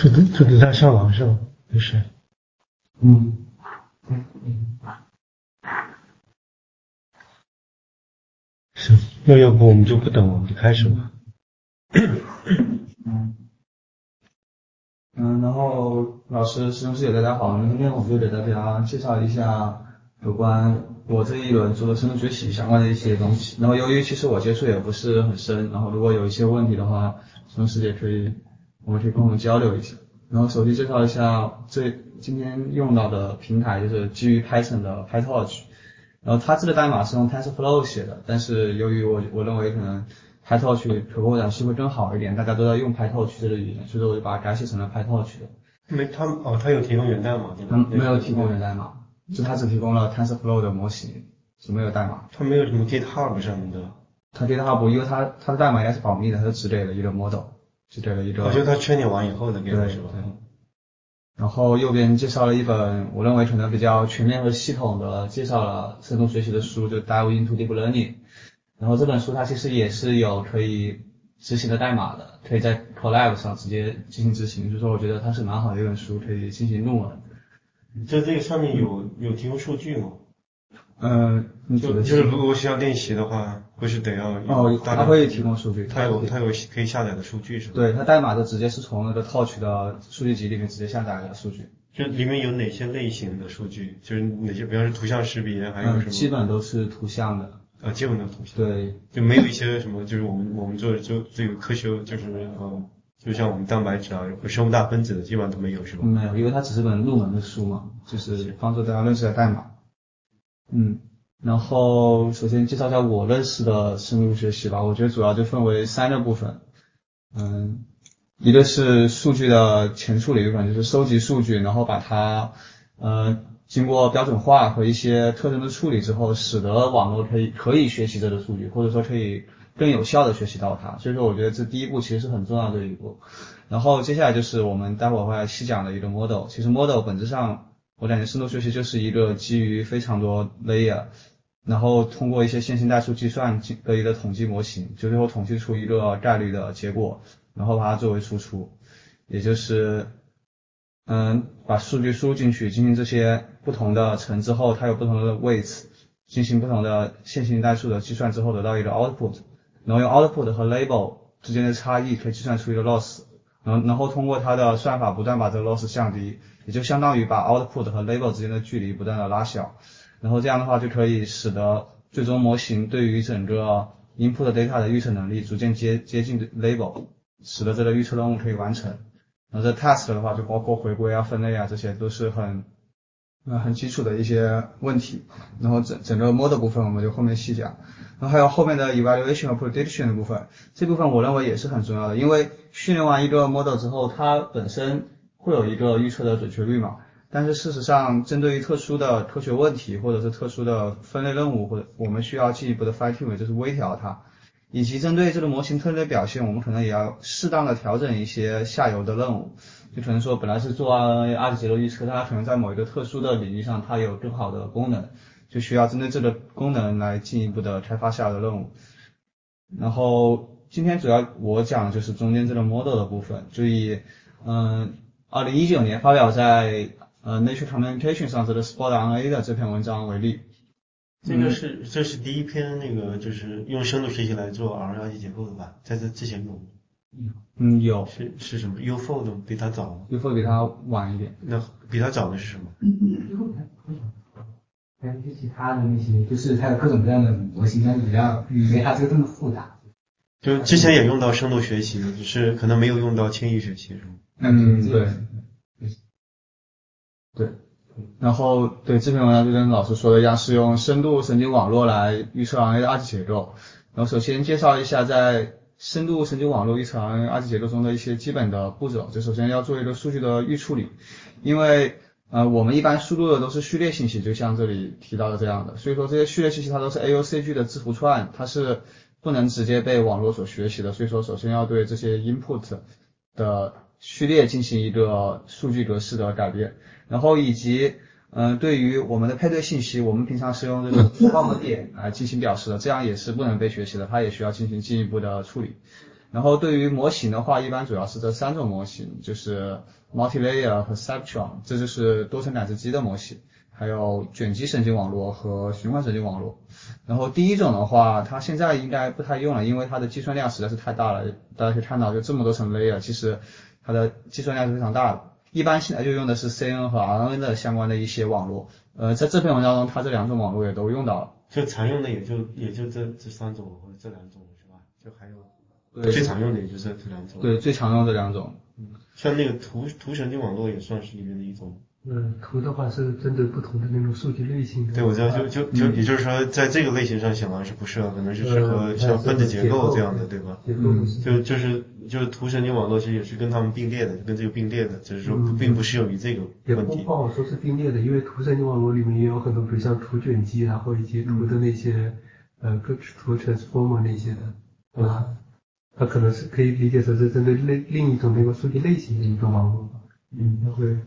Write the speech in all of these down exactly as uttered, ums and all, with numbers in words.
就等就等他上网是吧？没事。嗯嗯嗯。行，那要不我们就不等，我们就开始吧。 嗯嗯，然后老师、师兄师姐大家好，那今天我就给大家介绍一下有关我这一轮做的深度学习相关的一些东西。然后由于其实我接触也不是很深，然后如果有一些问题的话，师兄师姐可以我们可以共同交流一下。然后首先介绍一下这今天用到的平台就是基于 Python 的 PyTorch。然后它这个代码是用 TensorFlow 写的，但是由于我我认为可能 PyTorch 可扩展性会更好一点，大家都在用 PyTorch 这个语言，所以说我就把它改写成了 PyTorch 的。 没，他哦，他有提供源代码对吧？ 它没有提供源代码，就它只提供了 TensorFlow 的模型，是没有代码。 他没有什么 GitHub 上面的。 它 GitHub 因为它它的代码应该是保密的，它就只给了一个 model， 只给了一个。 我觉得他圈你完以后的给的是吧？ 对对。然后右边介绍了一本我认为可能比较全面和系统的介绍了深度学习的书，就 Dive into Deep Learning。然后这本书它其实也是有可以执行的代码的，可以在 Colab 上直接进行执行，所以说我觉得它是蛮好的一本书，可以进行入门。 在这个上面有有提供数据吗？ 嗯，你就就是如果我需要练习的话，不是得要哦，它会提供数据， 它有它有可以下载的数据是吧？ 对，它代码就直接是从那个 Torch 的数据集里面直接下载的数据。 就里面有哪些类型的数据？就是哪些，比方说图像识别，还有什么？ 嗯，基本都是图像的。 啊，基本都是图像。 对， 就没有一些什么，就是我们我们做做这个科学，就是呃，就像我们蛋白质啊和生物大分子的，基本上都没有是吧？ 没有，因为它只是本入门的书嘛，就是帮助大家认识下代码。嗯，然后首先介绍一下我认识的深度学习吧，我觉得主要就分为三个部分。嗯，一个是数据的前处理部分，就是收集数据，然后把它呃经过标准化和一些特征的处理之后，使得网络可以可以学习这个数据，或者说可以更有效的学习到它。所以说我觉得这第一步其实是很重要的一步。然后接下来就是我们待会儿会来细讲的一个 model， 其实 model 本质上我感觉深度学习就是一个基于非常多 layer， 然后通过一些线性代数计算的一个统计模型，就最后统计出一个概率的结果，然后把它作为输出，也就是嗯，把数据输入进去，进行这些不同的层之后，它有不同的 weights， 进行不同的线性代数的计算之后得到一个 output， 然后用 output 和 label 之间的差异可以计算出一个 loss， 然后然后通过它的算法不断把这个 loss 降低，也就相当于把 output 和 label 之间的距离不断的拉小，然后这样的话就可以使得最终模型对于整个 input data 的预测能力逐渐接接近 label， 使得这个预测任务可以完成。然后这 task 的话就包括回归啊、分类啊，这些都是很呃很基础的一些问题。然后整整个 model 部分我们就后面细讲。然后还有后面的 evaluation 和 prediction 的部分，这部分我认为也是很重要的，因为训练完一个 model 之后，它本身会有一个预测的准确率嘛。但是事实上，针对于特殊的科学问题或者是特殊的分类任务，或者我们需要进一步的 fine tune， 就是微调它。以及针对这个模型特征的表现，我们可能也要适当的调整一些下游的任务，就可能说本来是做 R N A 二级结构预测，它可能在某一个特殊的领域上它有更好的功能，就需要针对这个功能来进一步的开发下游的任务。然后今天主要我讲的就是中间这个 model 的部分，就以嗯二零一九年发表在呃 Nature Communication 上这个 Sport R N A 的这篇文章为例。 这个是、嗯、这是第一篇那个就是用深度学习来做 R N A 二级结构的吧？在这之前有嗯有是是什么 ？U F O 的比它早吗 ？U F O 比它晚一点。 那比它早的是什么？ 还有一些其他的那些，就是它有各种各样的模型，但是比较没它这个这么复杂。 就之前也用到深度学习，只是可能没有用到轻易学习，是吗？ 嗯，对，对。然后对这篇文章就跟老师说的一样，是用深度神经网络来预测 R N A 的二级结构。然后首先介绍一下在深度神经网络预测 R N A 二级结构中的一些基本的步骤。就首先要做一个数据的预处理，因为呃我们一般输入的都是序列信息，就像这里提到的这样的，所以说这些序列信息它都是 A U C G 的字符串，它是不能直接被网络所学习的，所以说首先要对这些 input 的序列进行一个数据格式的改变，然后以及嗯、呃，对于我们的配对信息，我们平常是用这个括号和点来进行表示的，这样也是不能被学习的，它也需要进行进一步的处理。 然后对于模型的话，一般主要是这三种模型，就是 multi-layer 和 Perceptron， 这就是多层感知机的模型，还有卷积神经网络和循环神经网络。然后第一种的话，它现在应该不太用了，因为它的计算量实在是太大了。大家可以看到，就这么多层 layer， 其实它的计算量是非常大的。一般现在就用的是 C N 和 R N N 的相关的一些网络。呃，在这篇文章中，它这两种网络也都用到了。 就常用的也就也就这这三种或者这两种是吧？就还有对最常用的也就这这两种。 对，最常用的两种。 嗯，像那个图图神经网络也算是里面的一种。 嗯，图的话是针对不同的那种数据类型的。 对，我知道，就就就也就是说，在这个类型上显然是不适合，可能是适合像分子结构这样的，对吧？ 嗯， 就就是就是图神经网络其实也是跟他们并列的，跟这个并列的，只是说并不适用于这个问题。 也不不好说是并列的，因为图神经网络里面也有很多，比如像图卷积啊，或者一些图的那些呃各图 transformer 那些的，啊，它可能是可以理解成是针对另另一种那个数据类型的一个网络。嗯，它会。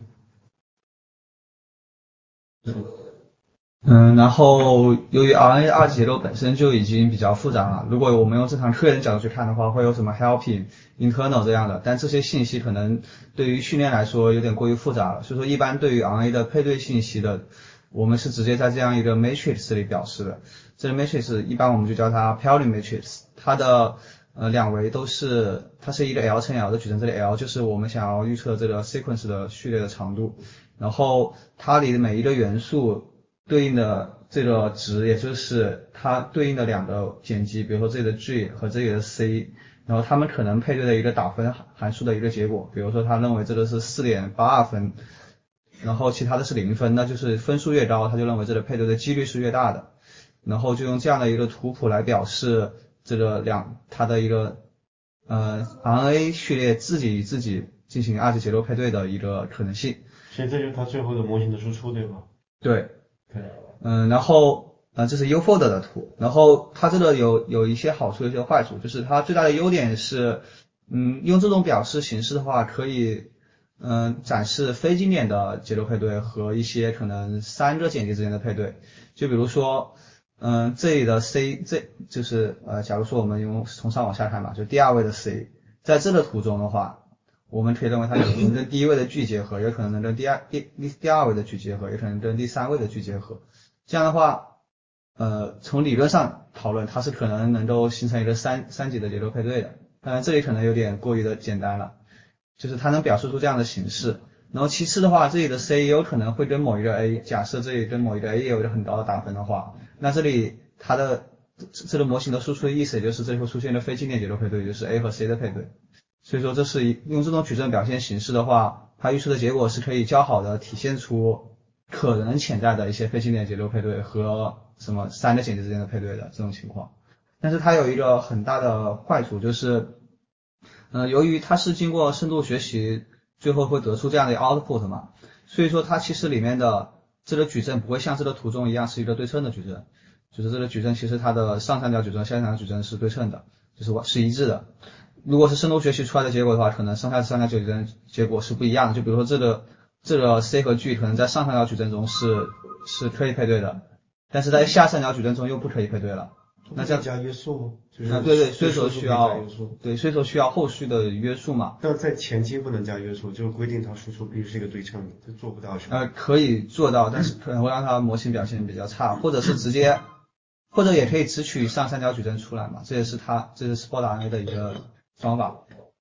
嗯，然后由于 R N A 二级结构本身就已经比较复杂了，如果我们用正常科研角度去看的话，会有什么 helping、internal 这样的，但这些信息可能对于训练来说有点过于复杂了，所以说一般对于 R N A 的配对信息的，我们是直接在这样一个 matrix 里表示的。这个 matrix 一般我们就叫它 Pearly matrix， 它的呃两维都是它是一个 L 乘 L 的矩阵，这里 L 就是我们想要预测这个 sequence 的序列的长度，然后它里的每一个元素对应的这个值，也就是它对应的两个碱基，比如说这里的 G 和这里的 C， 然后它们可能配对的一个打分函数的一个结果，比如说他认为这个是 四点八二 分，然后其他的是零分，那就是分数越高，他就认为这个配对的几率是越大的，然后就用这样的一个图谱来表示这个两它的一个呃 R N A 序列自己与自己进行二级结构配对的一个可能性。 所以这就是它最后的模型的输出，对吧？ 对。 对。 嗯，然后呃这是 U-fold 的图，然后它这个有有一些好处，有一些坏处，就是它最大的优点是，嗯，用这种表示形式的话，可以嗯、呃、展示非经典的结构配对和一些可能三个碱基之间的配对，就比如说嗯、呃、这里的 C 这就是呃假如说我们用从上往下看吧，就第二位的 C， 在这个图中的话，我们可以认为它有可能跟第一位的聚结合，有可能能跟第二第第第二位的聚结合，有可能跟第三位的聚结合。这样的话，呃，从理论上讨论，它是可能能够形成一个三三级的结构配对的。当然，这里可能有点过于的简单了，就是它能表示出这样的形式。然后其次的话，这里的 C 有可能会跟某一个 A， 假设这里跟某一个 A 有一个很高的打分的话，那这里它的这个模型的输出的意思，也就是这里会出现一个非经典结构配对，就是 A 和 C 的配对。所以说，这是用这种矩阵表现形式的话，它预测的结果是可以较好的体现出可能潜在的一些非经典结构配对和什么三个碱基之间的配对的这种情况。但是它有一个很大的坏处，就是呃，由于它是经过深度学习最后会得出这样的 output 嘛，所以说它其实里面的这个矩阵不会像这个图中一样是一个对称的矩阵，就是这个矩阵其实它的上三角矩阵下三角矩阵是对称的，就是是一致的。如果是深度学习出来的结果的话，可能上下三角矩阵结果是不一样的，就比如说这个这个 C 和 G 可能在上三角矩阵中是是可以配对的，但是在下三角矩阵中又不可以配对了。那这样加约束吗？就是啊，对对，所以说需要对，所以说需要后续的约束嘛。 但在前期不能加约束，就规定它输出必须是一个对称的，这做不到是吧？ 呃，可以做到，但是可能会让它模型表现比较差，或者是直接，或者也可以只取上三角矩阵出来嘛，这也是它这是 Spot R N A 的一个方法。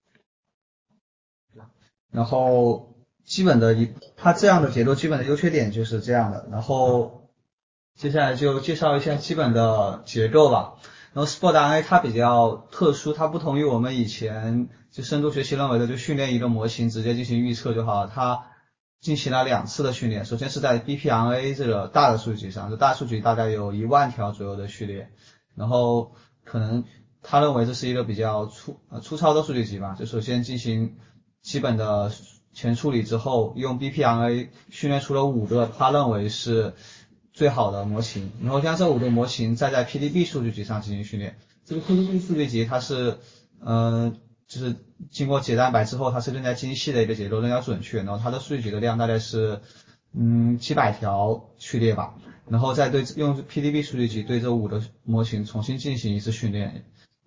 然后基本的一，它这样的结构基本的优缺点就是这样的。然后接下来就介绍一下基本的结构吧。然后 Spot R N A 它比较特殊，它不同于我们以前就深度学习认为的，就训练一个模型直接进行预测就好了。它进行了两次的训练，首先是在 B P R N A 这个大的数据集上，这大数据大概有一万条左右的序列，然后可能他认为这是一个比较粗呃粗糙的数据集吧，就首先进行基本的前处理之后，用 B P R N A 训练出了五个他认为是最好的模型，然后将这五个模型再在 P D B 数据集上进行训练。这个 P D B 数据集它是呃就是经过解蛋白之后，它是更加精细的一个结构，更加准确，然后它的数据集的量大概是嗯几百条序列吧，然后再对用 P D B 数据集对这五个模型重新进行一次训练，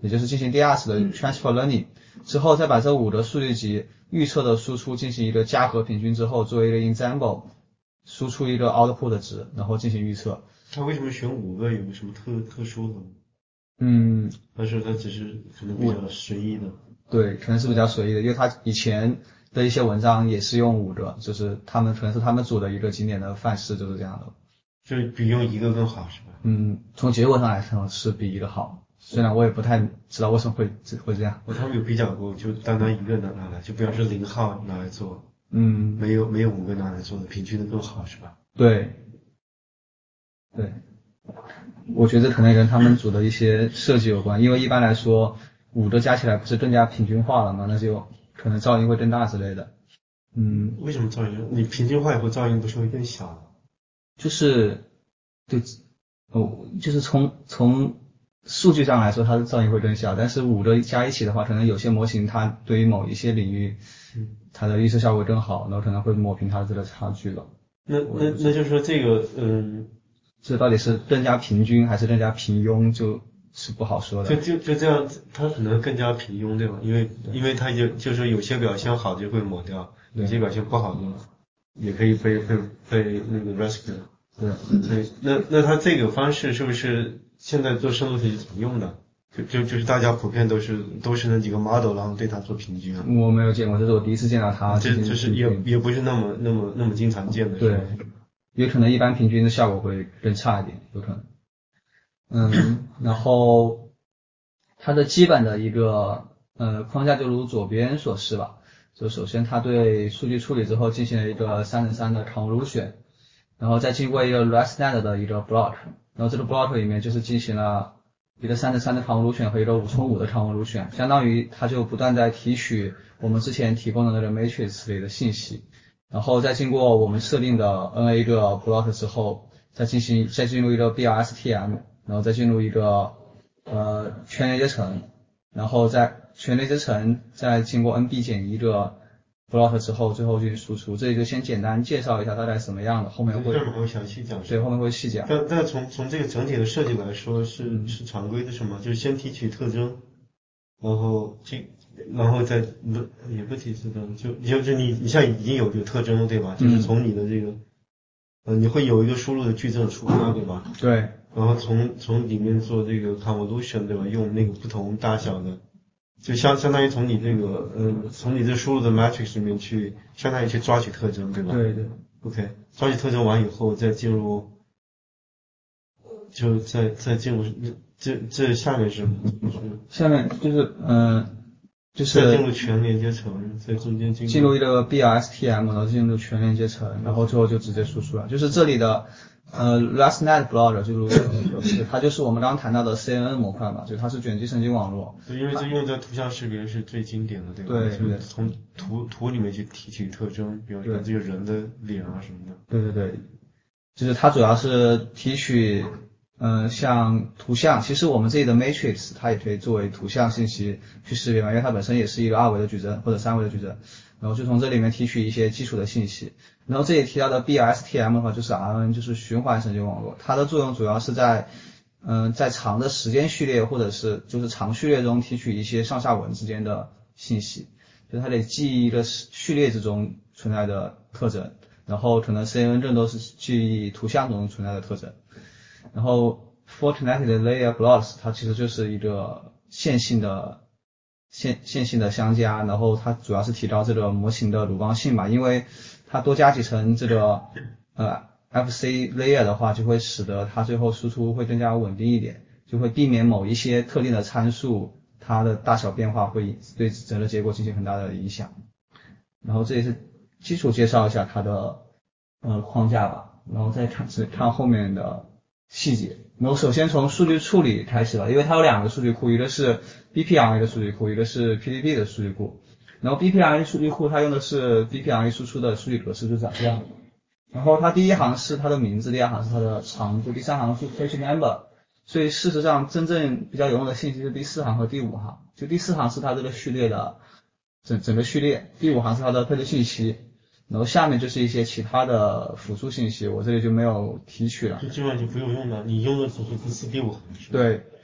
也就是进行第二次的 transfer learning 之后，再把这五个数据集预测的输出进行一个加和平均之后，作为一个 ensemble 输出一个 output 值，然后进行预测。 他为什么选五个？有个什么特特殊的吗？ 嗯， 还是他只是可能比较随意的？ 对，可能是比较随意的，因为他以前的一些文章也是用五个，就是他们可能是他们组的一个经典的范式，就是这样的。 就比用一个更好是吧？ 嗯，从结果上来说是比一个好，虽然我也不太知道为什么会会这样。 我他们有比较过，就单单一个拿拿来，就比方说零号拿来做， 嗯， 没有没有五个拿来做的，平均的更好是吧？ 对，对，我觉得可能跟他们组的一些设计有关，因为一般来说五个加起来不是更加平均化了吗？那就可能噪音会更大之类的。嗯， 为什么噪音？你平均化以后噪音不是会更小吗？ 就是对，哦，就是从从数据上来说，它的噪音会更小，但是五个加一起的话，可能有些模型它对于某一些领域，它的预测效果更好，然后可能会抹平它这个差距了。 那那那就是说这个嗯， 这到底是更加平均还是更加平庸，就是不好说的。 就就就这样，它可能更加平庸对吧？因为因为它就就是说有些表现好就会抹掉，有些表现不好的也可以被被被那个 rescue。 对， 对，那那它这个方式是不是现在做深度学习常用的？就就就是大家普遍都是都是那几个 model， 然后对它做平均啊？ 我没有见过，这是我第一次见到它。 这就是也也不是那么那么那么经常见的。 对，也可能一般平均的效果会更差一点，有可能。嗯，然后它的基本的一个呃框架就如左边所示吧。就首先它对数据处理之后进行了一个三乘三的 convolution。然后再经过一个 ResNet 的一个 block， 然后这个 block 里面就是进行了一个三乘三的 convolution 和一个五乘五的 convolution， 相当于它就不断在提取我们之前提供的那个 matrix 里的信息，然后再经过我们设定的 N A 个 block 之后，再进行再进入一个 B R S T M， 然后再进入一个呃全连接层，然后在全连接层再经过 N B 减一个block 之后，最后进行输出。这里就先简单介绍一下大概什么样的，后面会这会详细讲。 对，后面会细讲。 但但从从这个整体的设计来说，是、嗯、是常规的什么？就是先提取特征，然后这然后再不也不提特征，就就是你你像已经有有特征了对吧？就是从你的这个呃你会有一个输入的矩阵出来对吧？ 对。 然后从从里面做这个 convolution 对吧？用那个不同大小的。就相相当于从你这个呃从你这输入的 matrix 里面去相当于去抓取特征对吧？ 对对。 OK， 抓取特征完以后再进入，就再再进入这这下面是下面就是嗯、呃、就是再进入全连接层，在中间进入进入一个 B R S T M， 然后进入全连接层，然后最后就直接输出了。就是这里的呃 ResNet block 就是它就是我们刚刚谈到的 C N N 模块嘛，就它是卷积神经网络。 对，因为这用在图像识别是最经典的，对吧？ 对对。 从图图里面去提取特征，比如说这个人的脸啊什么的。 对对对，就是它主要是提取嗯、呃、像图像，其实我们这里的 matrix 它也可以作为图像信息去识别嘛，因为它本身也是一个二维的矩阵或者三维的矩阵，然后就从这里面提取一些基础的信息。然后这里提到的 B R S T M 的话就是 R N， 就是循环神经网络，它的作用主要是在嗯、呃、在长的时间序列或者是就是长序列中提取一些上下文之间的信息，就是它得记忆一个序列之中存在的特征，然后可能 C N N 更多是记忆图像中存在的特征。然后 Fortnite Layer Blocks 它其实就是一个线性的线线性的相加，然后它主要是提高这个模型的鲁棒性吧，因为它多加几层这个呃 F C layer 的话，就会使得它最后输出会更加稳定一点，就会避免某一些特定的参数它的大小变化会对整个结果进行很大的影响。然后这也是基础介绍一下它的呃框架吧，然后再看看后面的细节。然后首先从数据处理开始吧，因为它有两个数据库，一个是 B P R A 的数据库，一个是 P D B 的数据库。然后 B P R A 数据库它用的是 B P R A 输出的数据格式，就长这样。然后它第一行是它的名字，第二行是它的长度，第三行是 page number。所以事实上真正比较有用的信息是第四行和第五行。就第四行是它这个序列的整整个序列，第五行是它的配置信息。然后下面就是一些其他的辅助信息，我这里就没有提取了。 就基本上就不用用了，你用的只是第四、第五行。 对，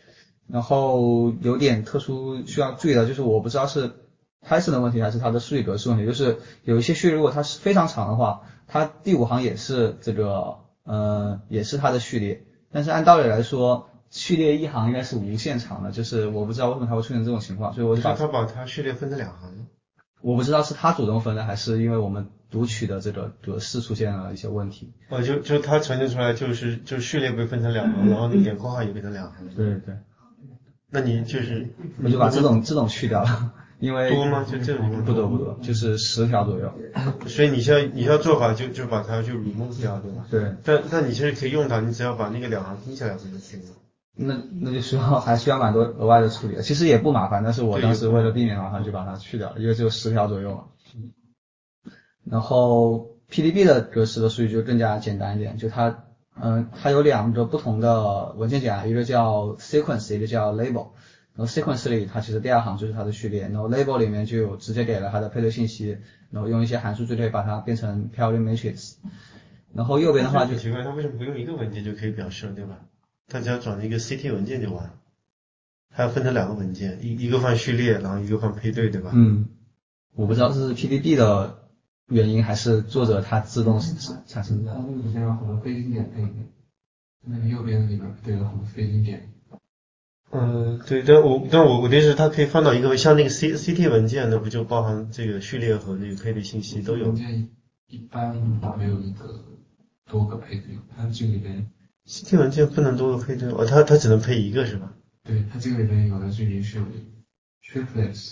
然后有点特殊需要注意的就是我不知道是 Python 的问题还是它的数据格式问题，就是有一些序列如果它是非常长的话，它第五行也是这个呃也是它的序列，但是按道理来说序列一行应该是无限长的，就是我不知道为什么它会出现这种情况，所以我就把他把它序列分成两行。 我不知道是他主动分的还是因为我们读取的这个格式出现了一些问题。 哦，就就它呈现出来就是就序列被分成两行，然后那点括号也变成两行。 对对。 那你就是我就把这种这种去掉了，因为多吗？就这种不多不多，就是十条左右。 所以你现在你现在做法就就把它就 remove 掉，对吧？ 对。 但但你其实可以用它，你只要把那个两行拼起来不就行了？ 那那就需要还需要蛮多额外的处理的，其实也不麻烦，但是我当时为了避免麻烦就把它去掉了，因为只有十条左右嘛。然后 P D B 的格式的数据就更加简单一点，就它嗯、呃、它有两个不同的文件夹，一个叫 sequence， 一个叫 label。然后 sequence 里它其实第二行就是它的序列，然后 label 里面就有直接给了它的配对信息，然后用一些函数就可以把它变成 pairing matrix。然后右边的话就很奇怪，它为什么不用一个文件就可以表示了，对吧？它只要转一个 C T 文件就完了，还要分成两个文件，一一个放序列，然后一个放配对，对吧？ 嗯，我不知道是 P D B 的原因还是作者他自动产生的。 它那个里面有很多非经典配对，那个右边的里面对有很多非经典。 嗯，对，但我但我我的意思是它可以放到一个像那个 C C T 文件，那不就包含这个序列和这个配对信息都有？ 文件一般没有一个多个配对，它这个里面 C T 文件不能多个配对，哦，它它只能配一个是吧？ 对，它这个里面有的距离是 triplets。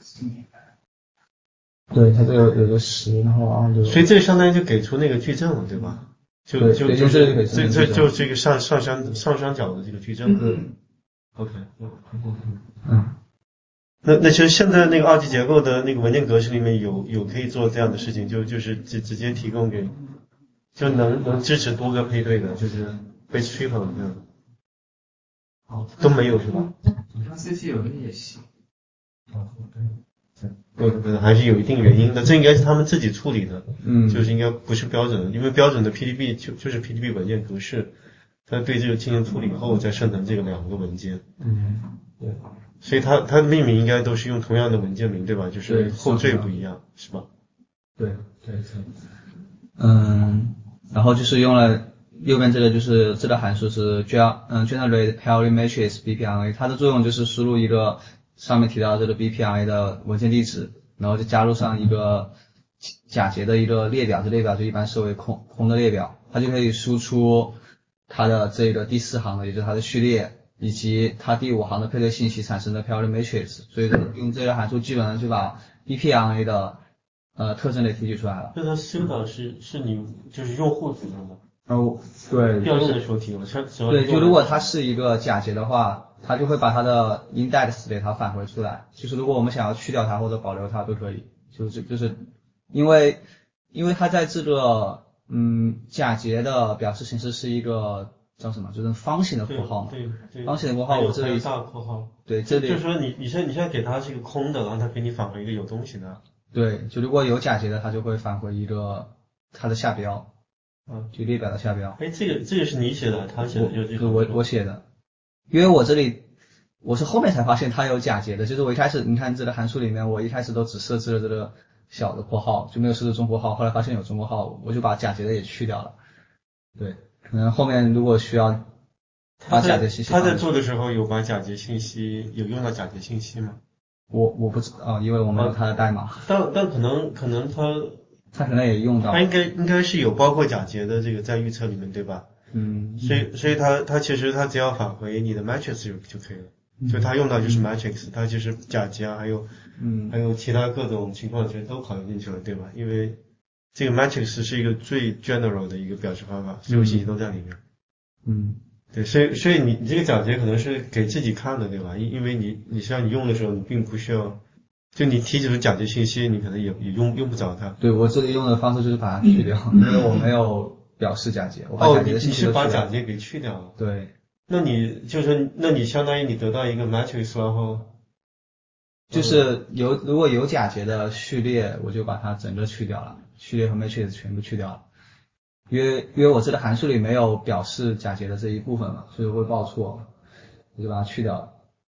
对，它这有有个十，然后然后就。 所以这相当于就给出那个矩阵了，对吧？就就就是这这就这个上上相上双角的这个矩阵。 嗯。 OK。 嗯。 那那其实现在那个二级结构的那个文件格式里面有有可以做这样的事情，就就是直直接提供给，就能能支持多个配对的，就是 base triple 这样。 哦， 都没有是吧？ 好像 C T 有的也行。 哦，对。对对，还是有一定原因的，这应该是他们自己处理的， 嗯， 就是应该不是标准的，因为标准的 P D B 就就是 P D B 文件格式，它对这个进行处理后再生成这个两个文件， 嗯， 对，所以它它的命名应该都是用同样的文件名，对吧？就是后缀不一样，是吧？ 对对对，嗯，然后就是用了右边这个就是这个函数是 gen 嗯 generate pairing matrix B P R A， 它的作用就是输入一个上面提到的这个 B P R A 的文件地址，然后就加入上一个假结的一个列表，这列表就一般设为空空的列表，它就可以输出它的这个第四行的，也就是它的序列，以及它第五行的配对信息产生的 pairing matrix， 所以用这个函数基本上就把 B P R A 的呃特征给提取出来了。 那它修的是是你就是用户提供的？ 哦，对， 调用的时候提供， 对，就如果它是一个假结的话，它就会把它的 index 给它返回出来。就是如果我们想要去掉它或者保留它都可以，就是就是因为因为它在这个嗯假结的表示形式是一个叫什么，就是方形的括号嘛。 对对。 方形的括号我这里大括号。 对，这里就是说你你现在你现在给它是一个空的，然后它给你返回一个有东西的。 对，就如果有假结的，它就会返回一个它的下标。嗯，就列表的下标。 哎，这个这个是你写的，他写的就这个。 我我写的，因为我这里我是后面才发现它有假结的，就是我一开始你看这个函数里面，我一开始都只设置了这个小的括号，就没有设置中括号，后来发现有中括号，我就把假结的也去掉了。对，可能后面如果需要把假结信息， 他在做的时候有把假结信息有用到假结信息吗？ 我我不知道，因为我没有他的代码。 但但可能可能他。 他可能也用到， 他应该应该是有包括假结的这个在预测里面，对吧？ 嗯， 所以所以他他其实他只要返回你的 matrix 就就可以了，嗯、所以他用到就是 matrix，他其实假结啊，还有嗯还有其他各种情况其实都考虑进去了，对吧？因为这个 matrix 是一个最 general 的一个表示方法，所有信息都在里面。 嗯， 对，所以所以你你这个假结可能是给自己看的，对吧？因因为你你实际上你用的时候你并不需要。就你提取的假结信息，你可能也也用用不着它。 对，我这里用的方式就是把它去掉，因为我没有表示假结，我把假结的信息哦，你是把假结给去掉了。 对。 那你就是那你相当于你得到一个 matrix 然后， 就是有如果有假结的序列，我就把它整个去掉了，序列和 matrix 全部去掉了。因为因为我这个函数里没有表示假结的这一部分嘛，所以会报错，我就把它去掉了。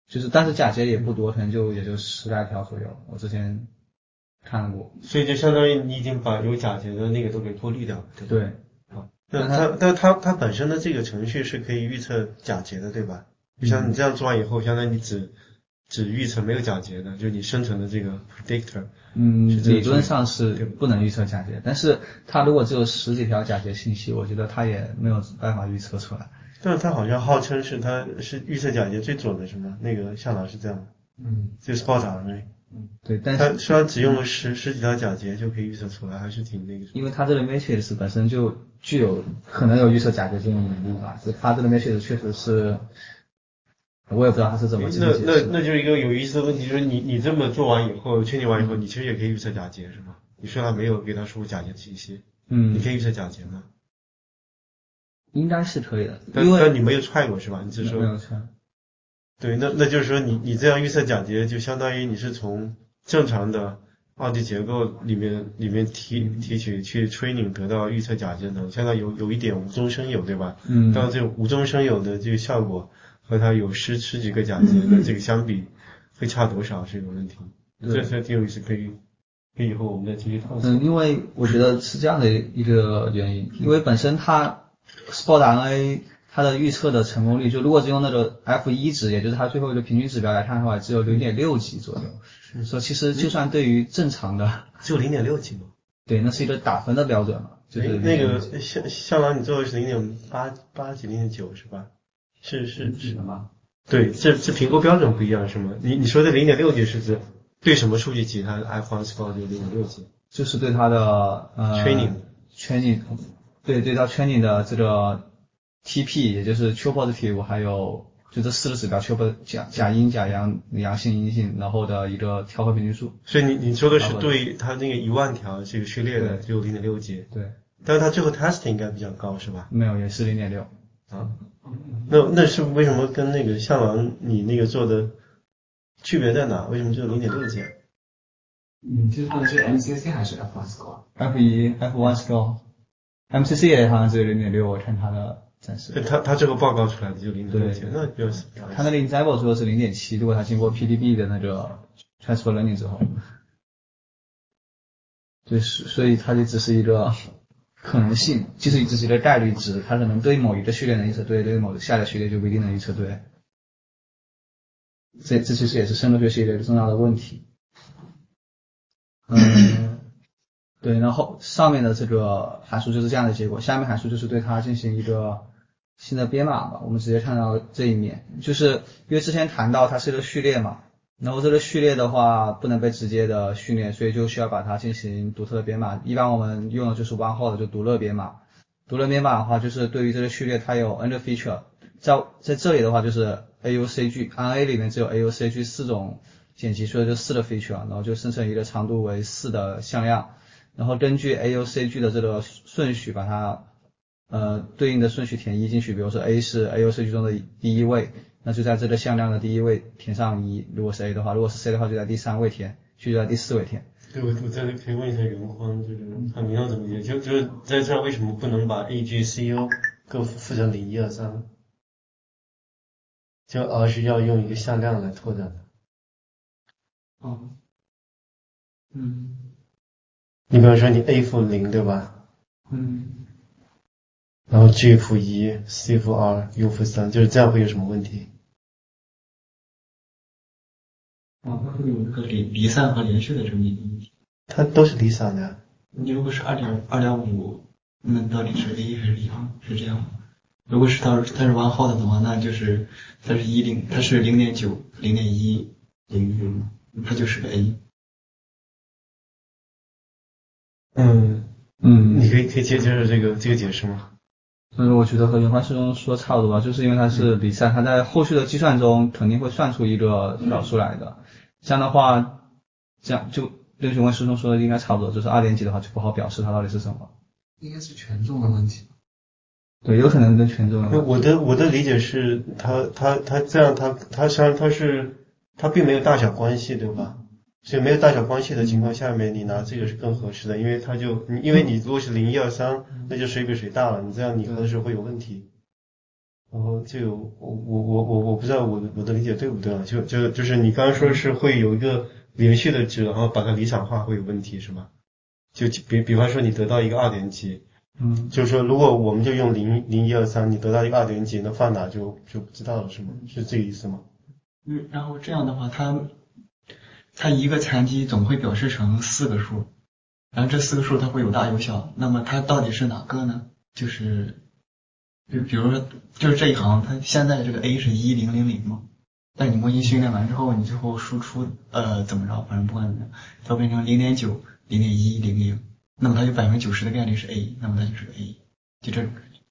就是但是假结也不多，可能就也就十来条左右，我之前看过。 所以就相当于你已经把有假结的那个都给过滤掉了，对吧？ 对。 好，那它但它它本身的这个程序是可以预测假结的，对吧？就像你这样做完以后，相当于你只只预测没有假结的，就是你生成的这个 predictor。 嗯，理论上是不能预测假结，但是它如果只有十几条假结信息，我觉得它也没有办法预测出来。 但是它好像号称是它是预测假结最准的，是吗？那个向老是这样的。 嗯， 就 spot R N A。 嗯，对，但是它虽然只用了十十几条假结就可以预测出来，还是挺那个。 因为它这个 matrix 本身就具有可能有预测假结这种能力吧，就它这个 matrix 确实是。我也不知道他是怎么那那那就是一个有意思的问题，就是你你这么做完以后，确定完以后，你其实也可以预测假结，是吗？你说他没有给他输入假结的信息， 嗯， 你可以预测假结吗？ 应该是可以的， 但因为但你没有踹过是吧？你只是说没有踹。 对，那那就是说你你这样预测假结，就相当于你是从正常的二 D 结构里面里面提提取去 training 得到预测假结能，相当于有有一点无中生有，对吧？ 嗯。 但这种无中生有的这个效果。和它有十十几个假结的这个相比，会差多少是个问题。这这挺有意思，可以可以以后我们再继续探索。 嗯，因为我觉得是这样的一个原因，因为本身它 spot R N A 它的预测的成功率，就如果是用那个 F 一 值，也就是它最后一个平均指标来看的话，只有 零点六 几左右。所以其实就算对于正常的， 只有 零点六 几吗？ 对，那是一个打分的标准嘛，就是那个向向来你做的是 零点八八几 零点九 是吧？是是是吗？ 对，这这评估标准不一样是吗？你你说的 零点六 级是指对什么数据集它 F 一 score 就 零点六 级？ 就是对它的呃 training training 对对它 training 的这个 T P， 也就是 true positive， 还有就这四个指标 true 假假阴假阳阳性阴性，然后的一个调和平均数。 所以你你说的是对它那个一万条这个序列的只有 零点六 级。 对。 但是它最后 testing 应该比较高是吧？ 没有，也是 零点六。 啊，那那是为什么跟那个向郎你那个做的区别在哪？为什么只有 零点六 级？ 嗯，就是它是 M C C 还是 F 一 score？F 一 F 一 score，M C C 也好像只有 零点六，我看它的展示。 他他这个报告出来的就 零点六级，那就是。 他那个 Ensemble 说的是 零点七，如果他经过 P D B 的那个 transfer learning 之后。对，所以它就只是一个可能性，其实只是一个概率值，它可能对某一个序列能预测对，对某下一个序列就不一定能预测对。这这其实也是深度学习的一个重要的问题。嗯，对，然后上面的这个函数就是这样的结果，下面函数就是对它进行一个新的编码吧。我们直接看到这一面，就是因为之前谈到它是一个序列嘛。然后这个序列的话不能被直接的训练，所以就需要把它进行独特的编码。一般我们用的就是 one hot 就独乐编码。独乐编码的话，就是对于这个序列它有 n 个 feature， 在在这里的话就是 A U C G，R N A 里面只有 A U C G 四种剪辑，所以就四个 feature， 然后就生成一个长度为四的向量，然后根据 A U C G 的这个顺序把它呃对应的顺序填一进去，比如说 A 是 A U C G 中的第一位。那就在这个向量的第一位填上一，如果是 A 的话，如果是 C 的话就在第三位填，就在第四位填。 对，我我再可以问一下袁匡，就是他名号怎么解？就就是在这儿为什么不能把 A G C U 各附成零一二三？就而是要用一个向量来拓展的。 哦，嗯， 你比方说你 A 负零对吧？ 嗯。 然后 G 负一 ，C 负二 ，U 负三，就是这样会有什么问题？ 哦，它会有那个离离散和连续的这么一个问题。 它都是离散的呀。 你如果是二点二点五，那到底是 A 还是一号？是这样吗？如果是到它是 one hot 的话，那就是它是一零，它是零点九、零点一、零零，它就是个 A。 嗯嗯， 你可以可以接接着这个这个解释吗？ 嗯，我觉得和袁宽师兄说差不多吧，就是因为它是离散，它在后续的计算中肯定会算出一个导数来的。这样的话，这样就跟袁宽师兄说的应该差不多，就是二点几的话就不好表示它到底是什么。 应该是权重的问题。 对，有可能跟权重有关。 我的我的理解是，它它它这样它它实际上它是它并没有大小关系，对吧？所以没有大小关系的情况下面，你拿这个是更合适的，因为它就因为你如果是零一二三，那就谁比谁大了，你这样拟合的时候会有问题。 然后就有我我我我我不知道我的我的理解对不对啊？就就就是你刚刚说是会有一个连续的值，然后把它理想化会有问题是吗？就比比方说你得到一个二点几， 嗯， 就是说如果我们就用零零一二三，你得到一个二点几，那放哪就就不知道了是吗？是这个意思吗？ 嗯，然后这样的话，它它一个残疾总会表示成四个数，然后这四个数它会有大有小，那么它到底是哪个呢？就是就比如说就是这一行，它现在这个 A 是一零零零嘛，但你模型训练完之后，你最后输出呃怎么着，反正不管怎么样，它会变成零点九、零点一、零零，那么它有百分之九十的概率是 A，那么它就是 A，就这种感觉。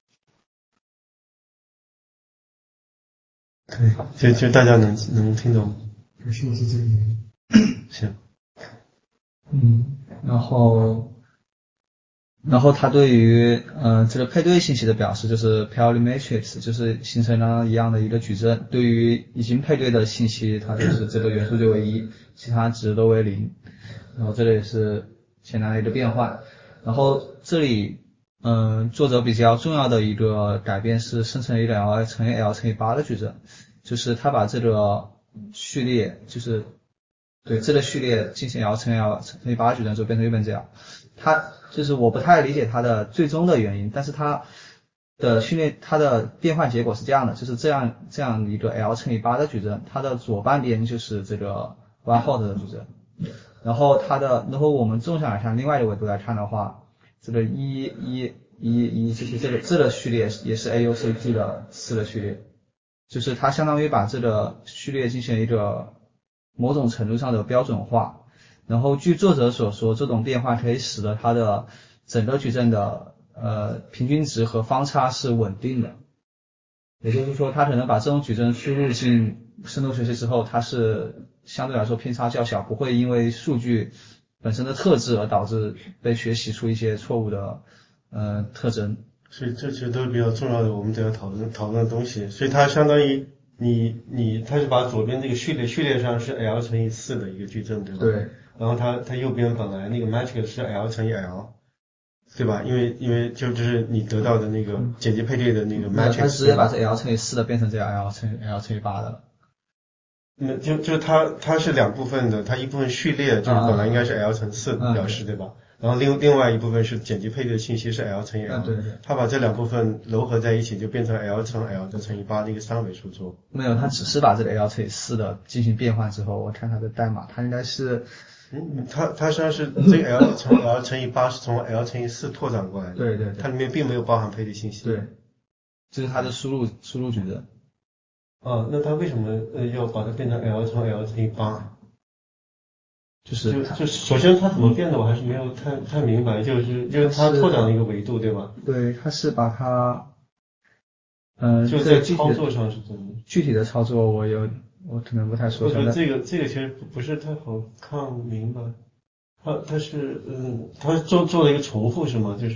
对，就就大家能能听懂。 有信息这里。 行。 嗯，然后，然后它对于呃这个配对信息的表示就是 Pauli matrix， 就是形成了一样的一个矩阵。对于已经配对的信息，它就是这个元数就为一，其他值都为零。然后这里是简单的一个变换。然后这里嗯、呃、作者比较重要的一个改变是生成一个 L 乘以 L 乘以八的矩阵，就是他把这个序列就是对这个序列进行 L 乘以 L 乘以八矩阵之后变成右边这样。它就是我不太理解它的最终的原因，但是它的训练它的变换结果是这样的，就是这样这样一个 L 乘以八的矩阵，它的左半边就是这个 one hot 的矩阵，然后它的然后我们纵向来看另外一个维度来看的话，这个一一一一就是这个这个序列也是 A U C G 的四个序列，就是它相当于把这个序列进行一个某种程度上的标准化。然后据作者所说，这种变化可以使得它的整个矩阵的呃平均值和方差是稳定的，也就是说它可能把这种矩阵输入进深度学习之后，它是相对来说偏差较小，不会因为数据本身的特质而导致被学习出一些错误的呃特征。 所以这些都是比较重要的，我们等要讨论讨论的东西。所以它相当于你你它是把左边这个序列序列上是 L 乘以四的一个矩阵，对吧？ 对。 然后它它右边本来那个 matrix 是 L 乘以 L， 对吧？因为因为就就是你得到的那个简洁配对的那个 matrix， 它直接把这 L 乘以四的变成这样 L 乘 L 乘以八的了。 那就就它它是两部分的，它一部分序列就是本来应该是 L 乘四表示， 嗯、 对吧？然后另另外一部分是简洁配对的信息是 L 乘以 L，、 嗯、对对， 它把这两部分糅合在一起，就变成 L 乘 L 的乘以八的一个三维数组。 没有，它只是把这个 L 乘以四的进行变换之后，我看它的代码，它应该是， 嗯，它它实际上是这个 L 乘 L 乘以八是从 L 乘以四拓展过来的， 对对对， 它里面并没有包含配对信息。 对，这是它的输入输入矩阵。 啊，那它为什么呃要把它变成 L 乘 L 乘以八？ 就是就就首先它怎么变的我还是没有太太明白，就是就是它拓展了一个维度，对吧？ 对，它是把它，嗯、呃， 就在操作上是怎么？ 具体的操作我有我可能不太说。 我觉得这个这个其实不是太好看明白。它它是嗯，它做做了一个重复是吗？就是。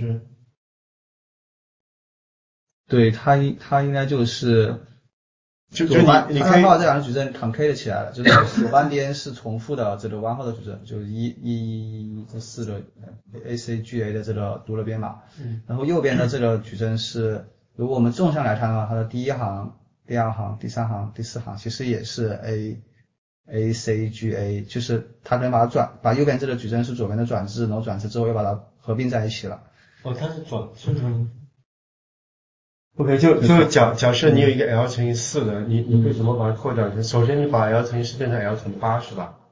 对，它它应该就是。 就就你你可以把这两个矩阵 concate 起来了，就是左半边是重复的这个one hot 矩阵，就是一一一这四个 A C G A 的这个读了编码， 嗯， 然后右边的这个矩阵是，如果我们纵向来看的话，它的第一行、第二行、第三行、第四行其实也是 A A C G A， 就是它能把它转，把右边这个矩阵是左边的转置，然后转置之后又把它合并在一起了。 哦，它是转是嗯。OK， 就就假假设你有一个 L 乘以四的，你你会怎么把它扩展成？首先你把 L 乘以四变成 L 乘八是吧？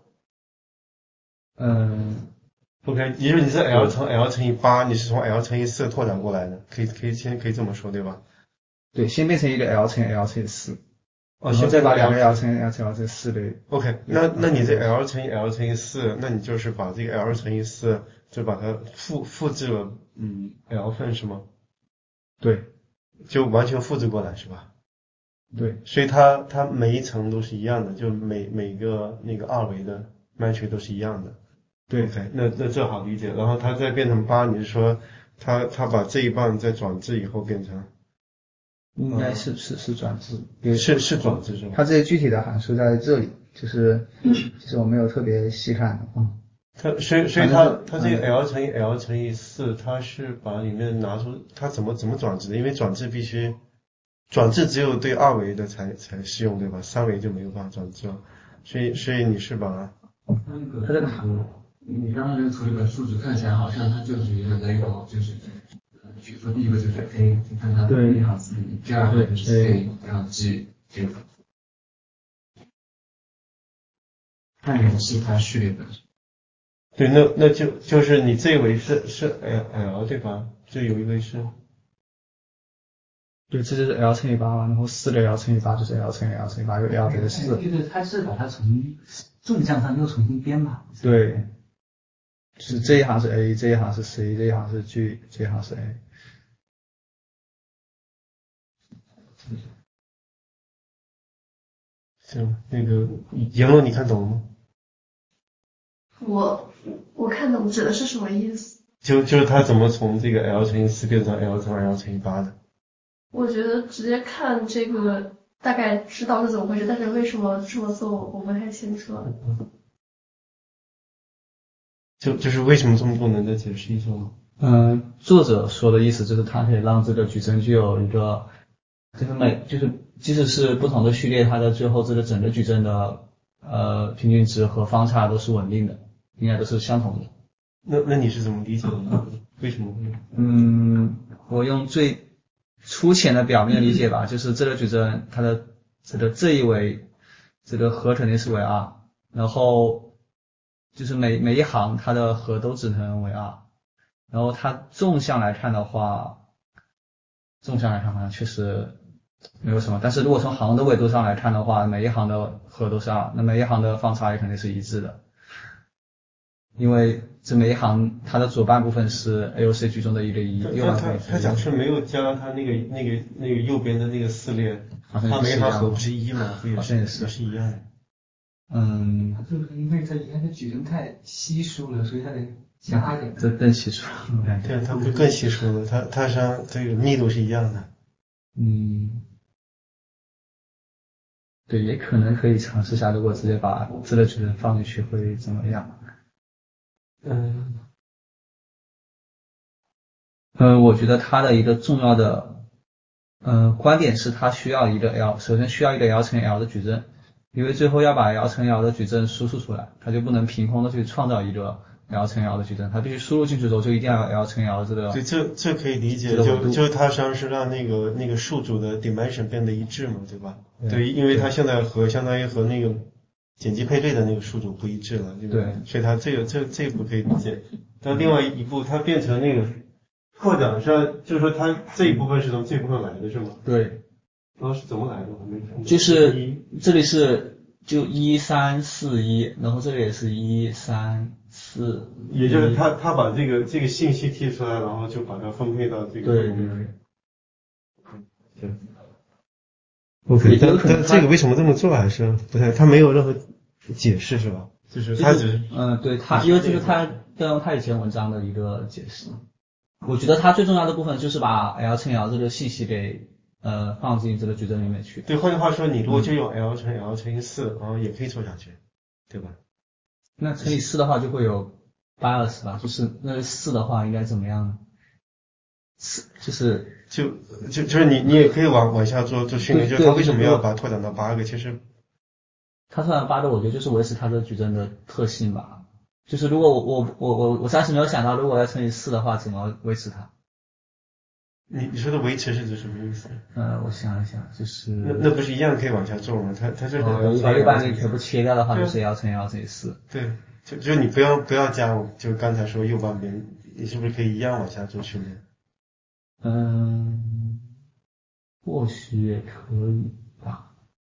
嗯。 OK， 也就是你是 L 乘 L 乘以八，你是从 L 乘以四拓展过来的，可以可以先可以这么说对吧？ 对，先变成一个 L 乘以 L 乘以四， 哦， 然后再把两个 L 乘以 L 乘以 L 乘以四的。 OK， 那那你这 L 乘以 L 乘以四，那你就是把这个 L 乘以四就把它复复制了，嗯 L 份是吗？ 对。 就完全复制过来是吧？ 对， 所以它它每一层都是一样的，就每每个那个二维的 matrix 都是一样的。 对 ，OK， 那那这好理解。然后它再变成八，你是说它它把这一半再转置以后变成？ 应该是、嗯、是是转置， 是是转置是吧？ 它这些具体的函数在这里，就是其实我没有特别细看。嗯。 它所以所以它它这个 L 乘以 L 乘以四，它是把里面拿出它怎么怎么转置的？因为转置必须转置只有对二维的才才适用，对吧？三维就没有办法转置了。所以所以你是把它这个你刚刚从这个数值看起来好像它就是一个 label， 就是比如说第一个就是 A， 你看它第一行是 B， 第二个就是 A， 然后 G 这个。那也是它序列的。 对，那那就就是你这一维是是 L L 对吧？就有一维是。 对，这就是 L 乘以八嘛，然后四的 L 乘以八就是 L 乘以 L 乘以八，有 L 等于四。 就是它是把它从纵向上又重新编码。 对，就是这一行是 A， 这一行是 C， 这一行是 G， 这一行是 A。 行，那个言论你看懂了吗？ 我我看懂指的是什么意思？ 就就是它怎么从这个 L 乘以四变成 L 乘 L 乘以八的？ 我觉得直接看这个大概知道是怎么回事，但是为什么这么做我不太清楚。 就就是为什么这么做，能再解释一下吗？ 嗯，作者说的意思就是它可以让这个矩阵具有一个，就是每就是即使是不同的序列，它的最后这个整个矩阵的呃平均值和方差都是稳定的，应该都是相同的。 那那你是怎么理解的？为什么会？ 嗯，我用最粗浅的表面理解吧，就是这个矩阵它的这个这一维这个和肯定是为 R， 然后就是每每一行它的和都只能为 R， 然后它纵向来看的话，纵向来看好像确实没有什么，但是如果从行的纬度上来看的话，每一行的和都是 R， 那每一行的方差也肯定是一致的。因为这每一行它的左半部分是 A O C 矩中的一个一，右半部分是。 他假设没有加他那个那个那个右边的那个四列，他每一行和不是一吗？ 好像也是， 是一样的。 嗯， 就是因为它它的矩阵太稀疏了，所以它得加一点。 这更稀疏。 对，它不更稀疏了，它它上这个密度是一样的。 嗯，对，也可能可以尝试下，如果直接把这个矩阵放进去会怎么样？ 嗯， 呃，我觉得它的一个重要的，呃，观点是它需要一个 L， 首先需要一个 L 乘以 L 的矩阵，因为最后要把 L 乘以 L 的矩阵输出出来，它就不能凭空的去创造一个 L 乘以 L 的矩阵，它必须输入进去之后就一定要有 L 乘以 L 这个。 对，这这可以理解，就就它实际上是让那个那个数组的 dimension 变得一致嘛，对吧？对，对，因为它现在和相当于和那个碱基配对的那个数组不一致了，对不对？所以它这个这这一步可以理解。但另外一步，它变成那个扩展上，就是说它这一部分是从这部分来的是吗？ 对。 然后是怎么来的？我没看。 就是这里是就一三四一，然后这里也是一三四。 也就是他他把这个这个信息提出来，然后就把它分配到这个。 对对对。 行。OK，但但这个为什么这么做还是不太，他没有任何解释是吧？就是他只是嗯，对他，因为这是他调用他以前文章的一个解释。我觉得他最重要的部分就是把 L 乘以 L 这个信息给呃放进这个矩阵里面去。 对，换句话说，你如果就用 L 乘以 L 乘以四，然后也可以做下去，对吧？ 那乘以四的话就会有八二十吧，就是那四的话应该怎么样呢？四就是就就就是你你也可以往往下做做训练，就是他为什么要把拓展到八个？其实。 它拓展八个，我觉得就是维持它的矩阵的特性吧。就是如果我我我我我暂时没有想到，如果要乘以四的话，怎么维持它？ 你你说的维持是指什么意思？ 呃，我想一想，就是那那不是一样可以往下做吗？它它是哦，把右半边全部切掉的话，就是要乘以 L 乘以四。 对，就就你不要不要加，就刚才说右半边，你是不是可以一样往下做训练？ 嗯，或许也可以吧。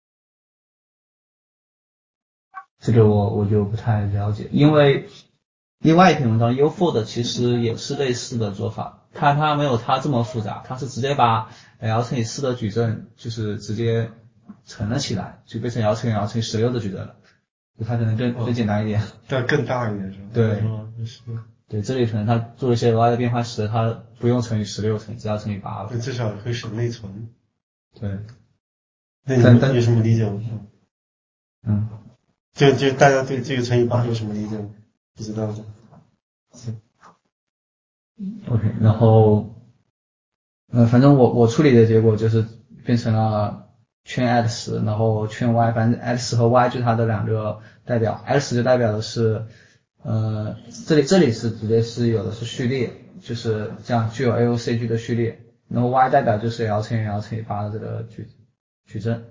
这个我我就不太了解，因为另外一篇文章 U four 其实也是类似的做法，它它没有它这么复杂，它是直接把 L 乘以四的矩阵就是直接乘了起来，就变成 L 乘以 L 乘以十六的矩阵了，就它可能更更简单一点， 但更大一点是吧？ 对， 嗯，是。 对，这里可能它做一些额外的变换，使得它不用乘以十六乘，只要乘以八了， 至少会省内存。 对， 那你们有什么理解吗？ 嗯。 就就大家对这个乘以八有什么理解吗？不知道的。行。 OK， 然后，呃，反正我我处理的结果就是变成了圈 X， 然后圈 Y， 反正 X 和 Y 就是它的两个代表。X 就代表的是呃这里这里是直接是有的是序列，就是这样具有 A O C G 的序列，然后 Y 代表就是 L 乘以 L 乘以八的这个矩矩阵。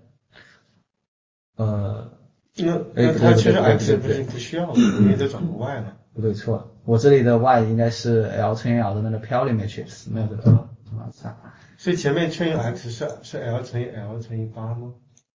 呃那那它其实 X 不是不需要的，因为都转成 Y 了。 不对，错了，我这里的 Y 应该是 L 乘以 L 的那个 Pauli matrix， 没有这个啊三。 所以前面乘以 X 是是 L 乘以 L 乘以八吗？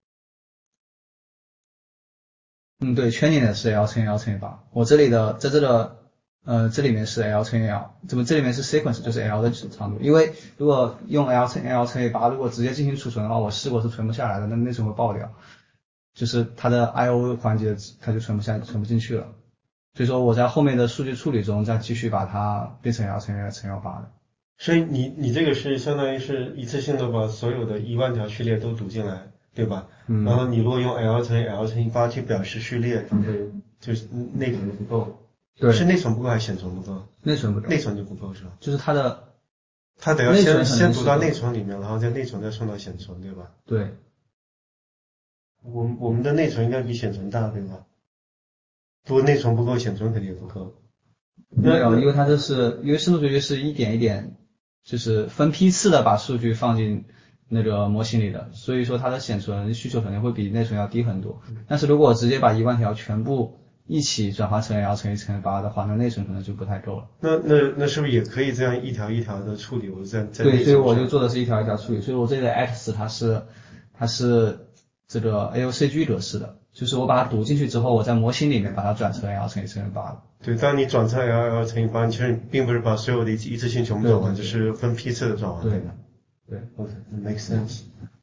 嗯，对，圈里的是 L 乘以 L 乘以八，我这里的在这个呃这里面是 L 乘以 L， 怎么这里面是 sequence 就是 L 的长度，因为如果用 L 乘以 L 乘以八，如果直接进行储存的话，我试过是存不下来的，那内存会爆掉，就是它的 I O 环节它就存不下存不进去了。所以说我在后面的数据处理中再继续把它变成 L 乘以 L 乘以八的。 所以你你这个是相当于是一次性的把所有的一万条序列都读进来，对吧？嗯。然后你如果用 L 乘以 L 乘以八去表示序列，就是就是内存不够。 对。 是内存不够还是显存不够？ 内存不够。 内存就不够是吧？ 就是它的。 它得要先先读到内存里面，然后在内存再送到显存，对吧？ 对。 我我们的内存应该比显存大，对吧？如果内存不够，显存肯定也不够。 没有，因为它这是因为深度学习是一点一点，就是分批次的把数据放进那个模型里的，所以说它的显存需求肯定会比内存要低很多。但是如果直接把一万条全部一起转化成 L 乘以乘以八的话，那内存可能就不太够了。 那那那是不是也可以这样一条一条的处理？我在在对，所以我就做的是一条一条处理。所以我这里的 X 它是它是这个 A O C G 格式的。就是我把它读进去之后，我在模型里面把它转成 L 乘以乘以八的。 对，当你转成 L L 乘以八，其实并不是把所有的一次性全部转完，只是分批次的转完， 对吧？ 对 ，OK， make sense。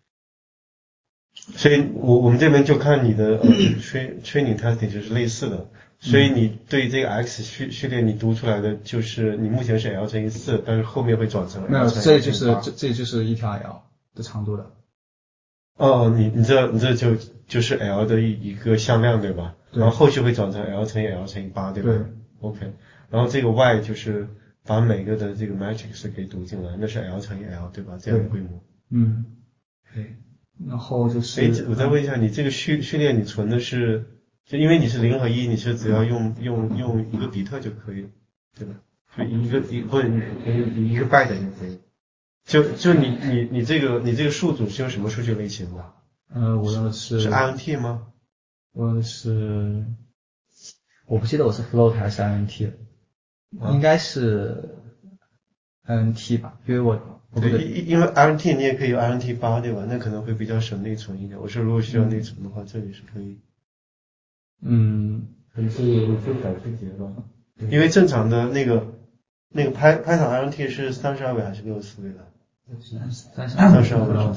所以我我们这边就看你的呃 train training testing 就是类似的，所以你对这个 X 序序列你读出来的就是你目前是 L 乘以四，但是后面会转成 L 乘以八。 没有，这就是这这就是一条 L 的长度的。 哦，你你这你这就就是 L 的一一个向量对吧？ 对。 然后后续会转成 L 乘以 L 乘以八对吧？ 对。 OK， 然后这个 Y 就是把每个的这个 matrix 给读进来，那是 L 乘以 L 对吧？这样的规模。 嗯。对。然后就是。 哎，我再问一下，你这个序序列你存的是，就因为你是零和一，你是只要用用用一个比特就可以，对吧？就一个一或者你一个 byte 就可以。就就你你你这个你这个数组是用什么数据类型的？ 呃，我用的是是 I N T 吗？ 我用的是，我不记得我是 float 还是 I N T 了，啊、应该是 I N T 吧，因为我对，因因为 I N T 你也可以用 I N T 八对吧？那可能会比较省内存一点。我说如果需要内存的话，嗯、这里是可以。 嗯， 可能是有修改细节吧。因为正常的那个那个 Py Python I N T 是三十二位还是六十四位的？ 三十三十二位。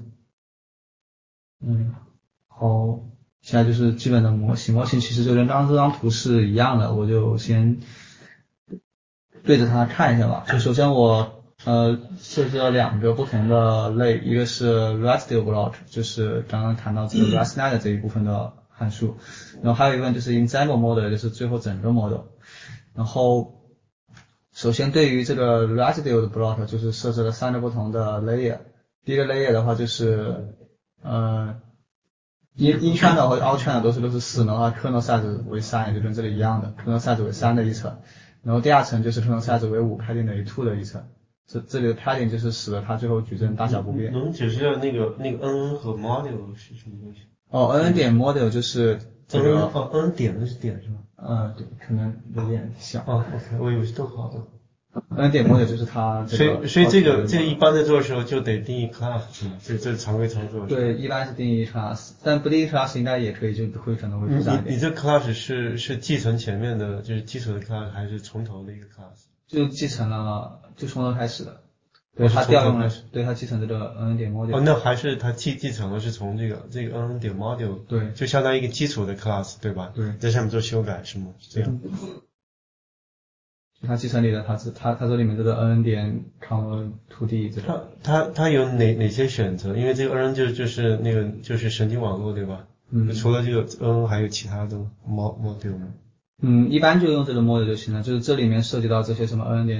嗯，好，现在就是基本的模型，模型其实就跟刚刚这张图是一样的，我就先对着它看一下吧。就首先我呃设置了两个不同的类，一个是 residue block， 就是刚刚谈到这个 ResNet 这一部分的函数，然后还有一个就是 ensemble model， 就是最后整个 model。然后首先对于这个 residue 的 block 就是设置了三个不同的 layer， 第一个 layer 的话就是呃，in in channel 和 out channel 都是都是四，然后它 kernel size 为三，也就跟这里一样的 kernel size 为三的一层，然后第二层就是 kernel size 为五 padding 等于二的一层，这这里的 padding 就是使得它最后矩阵大小不变。 能解释一下那个那个 N N 和 module 是什么东西？ 哦 ，N 点 module 就是这个哦 ，N 点那是点是吗？ 呃，对，可能有点像。 哦 ，OK， 我以为是逗号的。 N 点 module 就是它这个， 所以所以这个这个一般在做的时候就得定义 class， 这这是常规操作。 对，一般是定义 class， 但不定义 class 应该也可以，就会可能会复杂一点。 你你这 class 是是继承前面的就是基础的 class 还是从头的一个 class？ 就继承了，就从头开始的。对，它调用了，对，它继承这个 N 点 module。 哦，那还是它继继承的是从这个这个 N 点 module， 对， 就相当于一个基础的 class， 对吧？ 对， 在上面做修改是吗？是这样。 它继承里的它是它它这里面这个 N 点 com to D 这个。它它它有哪哪些选择？因为这个 N 就就是那个就是神经网络对吧？嗯。除了这个 N 还有其他的 module 吗？ 嗯，一般就用这个 module 就行了，就是这里面涉及到这些什么 N 点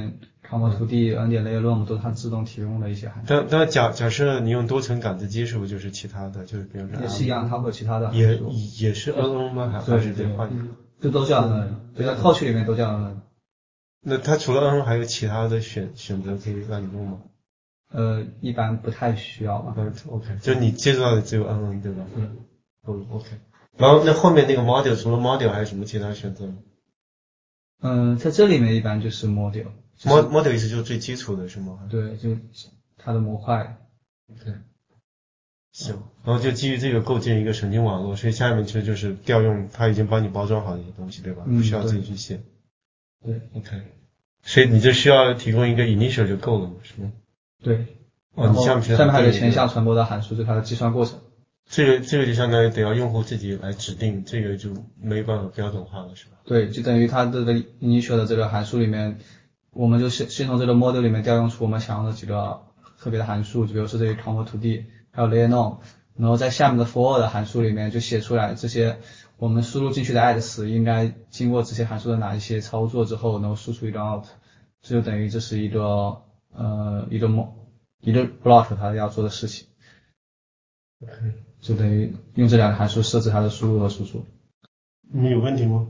康摩图地、N 点 layer room 都是它自动提供的一些函数。 但但假假设你用多层感知机，是不是就是其他的？就是比如说也是一样，它会有其他的函也数。 也是 N N 吗？还对是得换一个？ 这都叫 N N， 对，在套区里面都叫 N N。 那它除了 N N 还有其他的选选择可以让你用吗？ 呃，一般不太需要吧。 嗯 ，OK， 就你接触到的只有 N N 对吧？ 嗯。 嗯 ，OK。然后那后面那个 model 除了 model 还有什么其他选择吗？ 嗯，在这里面一般就是 model。 mod model 意思就是最基础的是吗？ 对，就它的模块。 OK。行，然后就基于这个构建一个神经网络，所以下面其实就是调用它已经帮你包装好的一些东西，对吧？ 嗯， 不需要自己去写。 对 ，OK。所以你就需要提供一个 initial 就够了嘛，是吗？ 对。 哦，你下面下面还有前向传播的函数，就是它的计算过程。 这个这个就相当于得要用户自己来指定，这个就没办法标准化了，是吧？ 对，就等于它的 initial 的这个函数里面，我们就先先从这个 model 里面调用出我们想要的几个特别的函数，就比如说这里 convert to D， 还有 layer node， 然后在下面的 for all 的函数里面就写出来这些我们输入进去的 add 词应该经过这些函数的哪一些操作之后，能够输出一个 out， 这就等于这是一个呃一个 mo 一个 block 它要做的事情。 OK。 就等于用这两个函数设置它的输入和输出。 你有问题吗？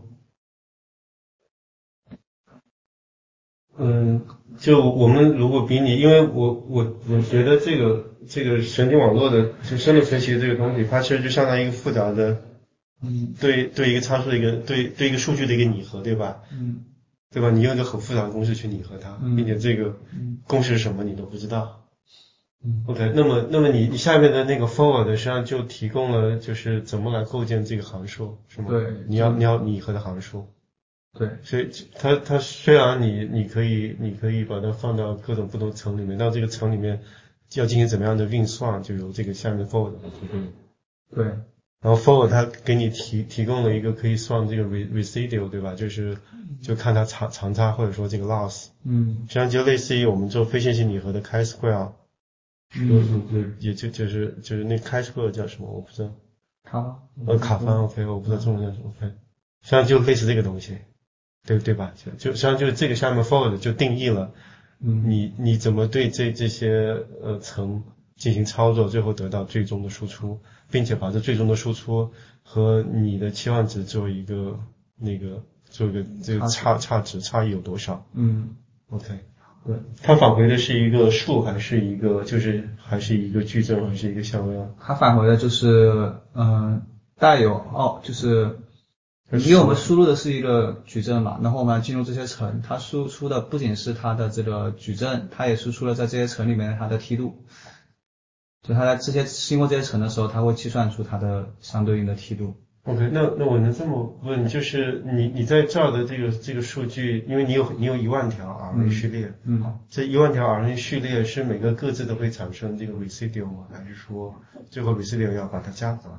嗯，就我们如果比你，因为我我我觉得这个这个神经网络的就深度学习的这个东西，它其实就相当于一个复杂的， 嗯， 对对一个参数的一个对对一个数据的一个拟合，对吧？ 嗯， 对吧？你用一个很复杂的公式去拟合它， 嗯、 并且这个公式是什么你都不知道。 嗯 OK， 那么那么你你下面的那个 forward 实际上就提供了就是怎么来构建这个函数，是吗？ 对， 你要你要拟合的函数。 对， 所以它它虽然你你可以你可以把它放到各种不同层里面，到这个层里面要进行怎么样的运算，就由这个下面 forward 来提供。 对。 然后 forward 它给你提提供了一个可以算这个 residual 对吧？就是就看它长长差或者说这个 loss。 嗯。 实际上就类似于我们做非线性拟合的 chi-square。嗯，也就就是就是那 chi-square 叫什么我不知道。 卡方。 呃，卡方 OK， 我不知道中文叫什么 OK。实际上就类似这个东西。对对吧？就就实际上就是这个下面 forward 就定义了， 嗯， 你你怎么对这这些呃层进行操作，最后得到最终的输出，并且把这最终的输出和你的期望值做一个那个做一个这个差差值差异有多少？ 嗯 ，OK， 对， 它返回的是一个数还是一个就是还是一个矩阵还是一个向量？ 它返回的就是嗯、呃、带有哦就是。因为我们输入的是一个矩阵嘛，然后我们要进入这些层，它输出的不仅是它的这个矩阵，它也输出了在这些层里面它的梯度。就它在这些经过这些层的时候，它会计算出它的相对应的梯度。 OK， 那那我能这么问，就是你你在这儿的这个这个数据，因为你有你有一万条 R N A 序列， 嗯，嗯这一万条 R N A 序列是每个各自都会产生这个 residual 吗？还是说最后 residual 要把它加回来？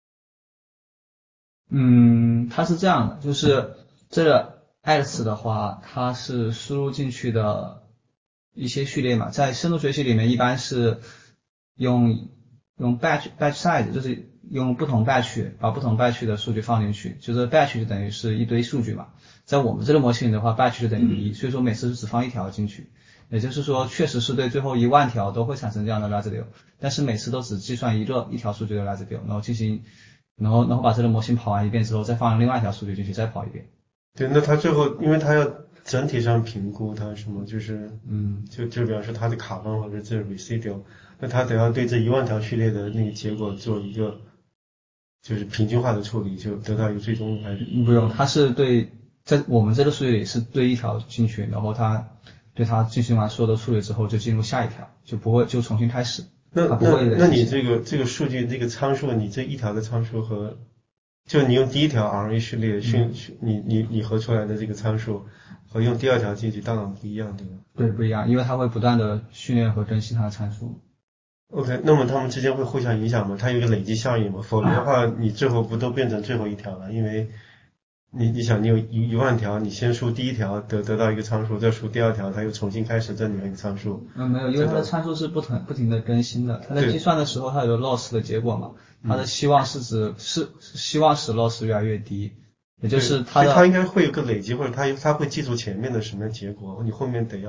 嗯，它是这样的，就是这个 X 的话，它是输入进去的一些序列嘛，在深度学习里面一般是用用 batch batch size， 就是用不同 batch 把不同 batch 的数据放进去，就是 batch 就等于是一堆数据嘛，在我们这个模型里的话 batch 就等于一，所以说每次只放一条进去，也就是说确实是对最后一万条都会产生这样的 residue， 但是每次都只计算一个一条数据的 residue， 然后进行然后然后把这个模型跑完一遍之后，再放另外一条数据进去，再跑一遍。 对，那它最后，因为它要整体上评估它什么，就是嗯， 就就比方说它的卡方或者这 residual， 那它得要对这一万条序列的那个结果做一个就是平均化的处理，就得到一个最终还是不用，它是对在我们这个数据里是对一条进去，然后它对它进行完所有的处理之后，就进入下一条，就不会就重新开始。 那那那你这个这个数据这个参数，你这一条的参数和就你用第一条 R N A 序列训、嗯、你你你合出来的这个参数和用第二条进去当然不一样，对吧？ 对，不一样，因为它会不断的训练和更新它的参数。 OK， 那么它们之间会互相影响吗？它有一个累积效应吗？否则的话，你最后不都变成最后一条了？因为你你想，你有一一万条，你先输第一条得得到一个参数，再输第二条，它又重新开始这里面一个参数。 嗯，没有，因为它的参数是不停不停的更新的。它在计算的时候，它有个 loss 的结果嘛，它的希望是指是希望使 loss 越来越低，也就是它的。 它应该会有个累积，或者它它会记住前面的什么结果，你后面得要。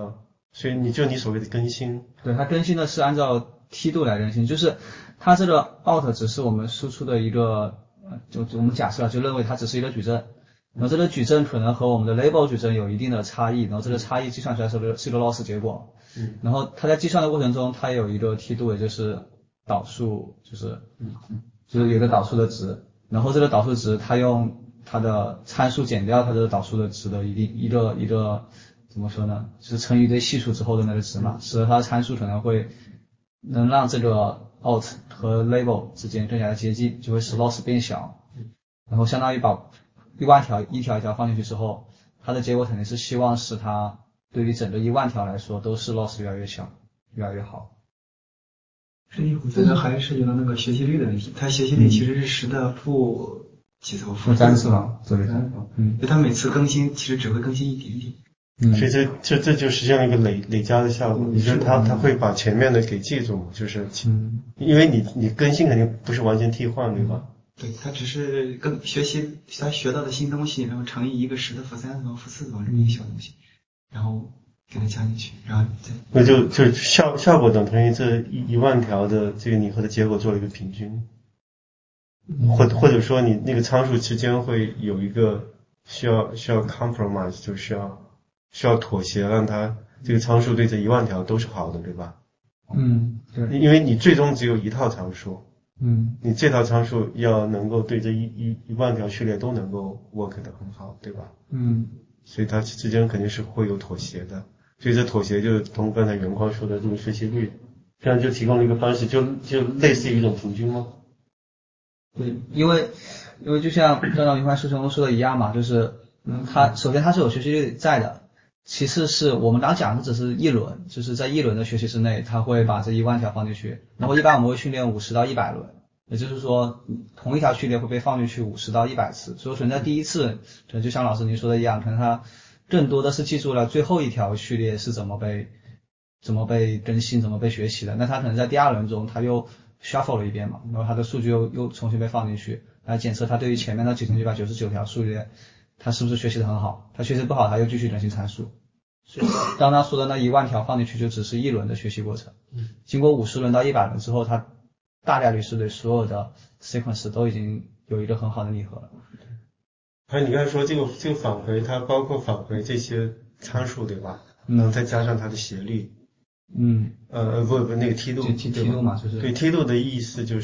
所以你就你所谓的更新， 对，它更新的是按照梯度来更新，就是它这个 out 只是我们输出的一个，就就我们假设就认为它只是一个矩阵，然后这个矩阵可能和我们的 label 矩阵有一定的差异，然后这个差异计算出来是个是个 loss 结果， 嗯， 然后它在计算的过程中，它有一个梯度，也就是导数，就是就是有一个导数的值，然后这个导数值它用它的参数减掉它这个导数的值的一定一个一个怎么说呢，就是乘以一堆系数之后的那个值嘛，使得它的参数可能会能让这个 out 和 label 之间更加的接近，就会使 loss 变小，然后相当于把一万条一条一条放进去之后，它的结果肯定是希望使它对于整个一万条来说都是 loss 越来越小，越来越好。 这一这个还涉及到那个学习率的问题，它学习率其实是十的负几头， 负三次嘛，对， 嗯，就它每次更新其实只会更新一点点。 嗯，所以这这这就实际上一个累累加的效果，也就是它它会把前面的给记住，就是嗯，因为你你更新肯定不是完全替换，对吧？ 对，它只是更学习他学到的新东西，然后乘以一个十的负三次、负四次这么一个小东西，然后给它加进去，然后再那就就效效果等同于这一一万条的这个你和的结果做了一个平均，或或者说你那个参数之间会有一个需要需要 compromise， 就需要需要妥协，让它这个参数对这一万条都是好的，对吧？ 嗯，对， 因为你最终只有一套参数， 嗯， 你这套参数要能够对这一一一万条序列都能够 work 得很好，对吧？ 嗯， 所以它之间肯定是会有妥协的，所以这妥协就同刚才袁匡说的这个学习率，这样就提供了一个方式，就就类似于一种平均吗？ 对，因为因为就像刚刚云宽师兄说的一样嘛，就是嗯，它首先它是有学习率在的，其次是我们刚讲的只是一轮，就是在一轮的学习之内，它会把这一万条放进去，然后一般我们会训练五十到一百轮，也就是说同一条序列会被放进去五十到一百次，所以可能在第一次，可能就像老师您说的一样，可能它更多的是记住了最后一条序列是怎么被怎么被更新、怎么被学习的，那它可能在第二轮中它又shuffle 了一遍嘛，然后它的数据又又重新被放进去，来检测它对于前面的九千九百九十九条数列，它是不是学习的很好，它学习不好，它又继续更新参数。所以刚刚说的那一万条放进去就只是一轮的学习过程，经过五十轮到一百轮之后，它大概率是对所有的 sequence 都已经有一个很好的拟合了。 还有你刚才说这个这个返回，它包括返回这些参数，对吧？嗯，再加上它的斜率。 嗯， 呃不不那个梯度， 梯梯度嘛，就是对梯度的意思就是，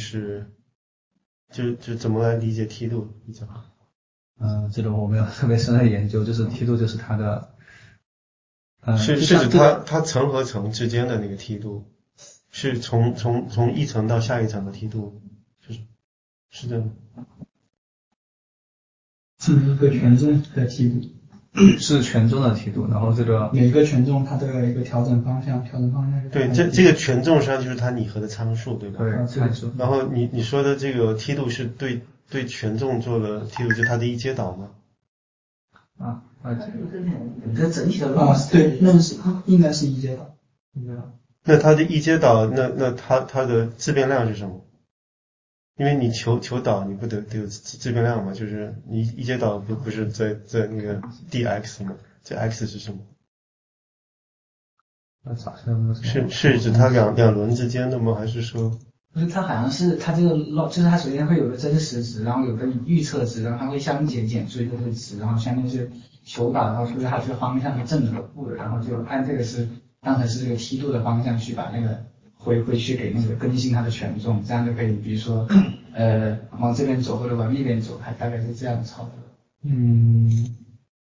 就就怎么来理解梯度比较好？ 嗯、呃，这个我没有特别深的研究，就是梯度就是它的，呃， 是是指它它层和层之间的那个梯度，是从从从一层到下一层的梯度，就是是这样。 是一个权重的梯度。 是权重的梯度，然后这个每一个权重它都有一个调整方向，调整方向是对，这这个权重实际上就是它拟合的参数，对吧？ 对，参数。 然后你你说的这个梯度是对对权重做了梯度，就是它的一阶导吗？ 啊啊， 这整体的啊，对，那是应该是一阶导，一阶导。 那它的一阶导，那那它它的自变量是什么？因为你求求导，你不得得有自变量嘛？就是你一阶导不不是在在那个 dx 吗？这 x 是什么？是是指它两两轮之间的吗？还是说？ 不是，它好像是它这个 log， 就是它首先会有个真实值，然后有个预测值，然后它会相减减出一个这个值，然后下面是求导，然后出它这个方向是正的和负的，然后就按这个是当成是这个梯度的方向去把那个回回去给那个更新它的权重，这样就可以，比如说呃往这边走或者往那边走，它大概是这样操作。 嗯。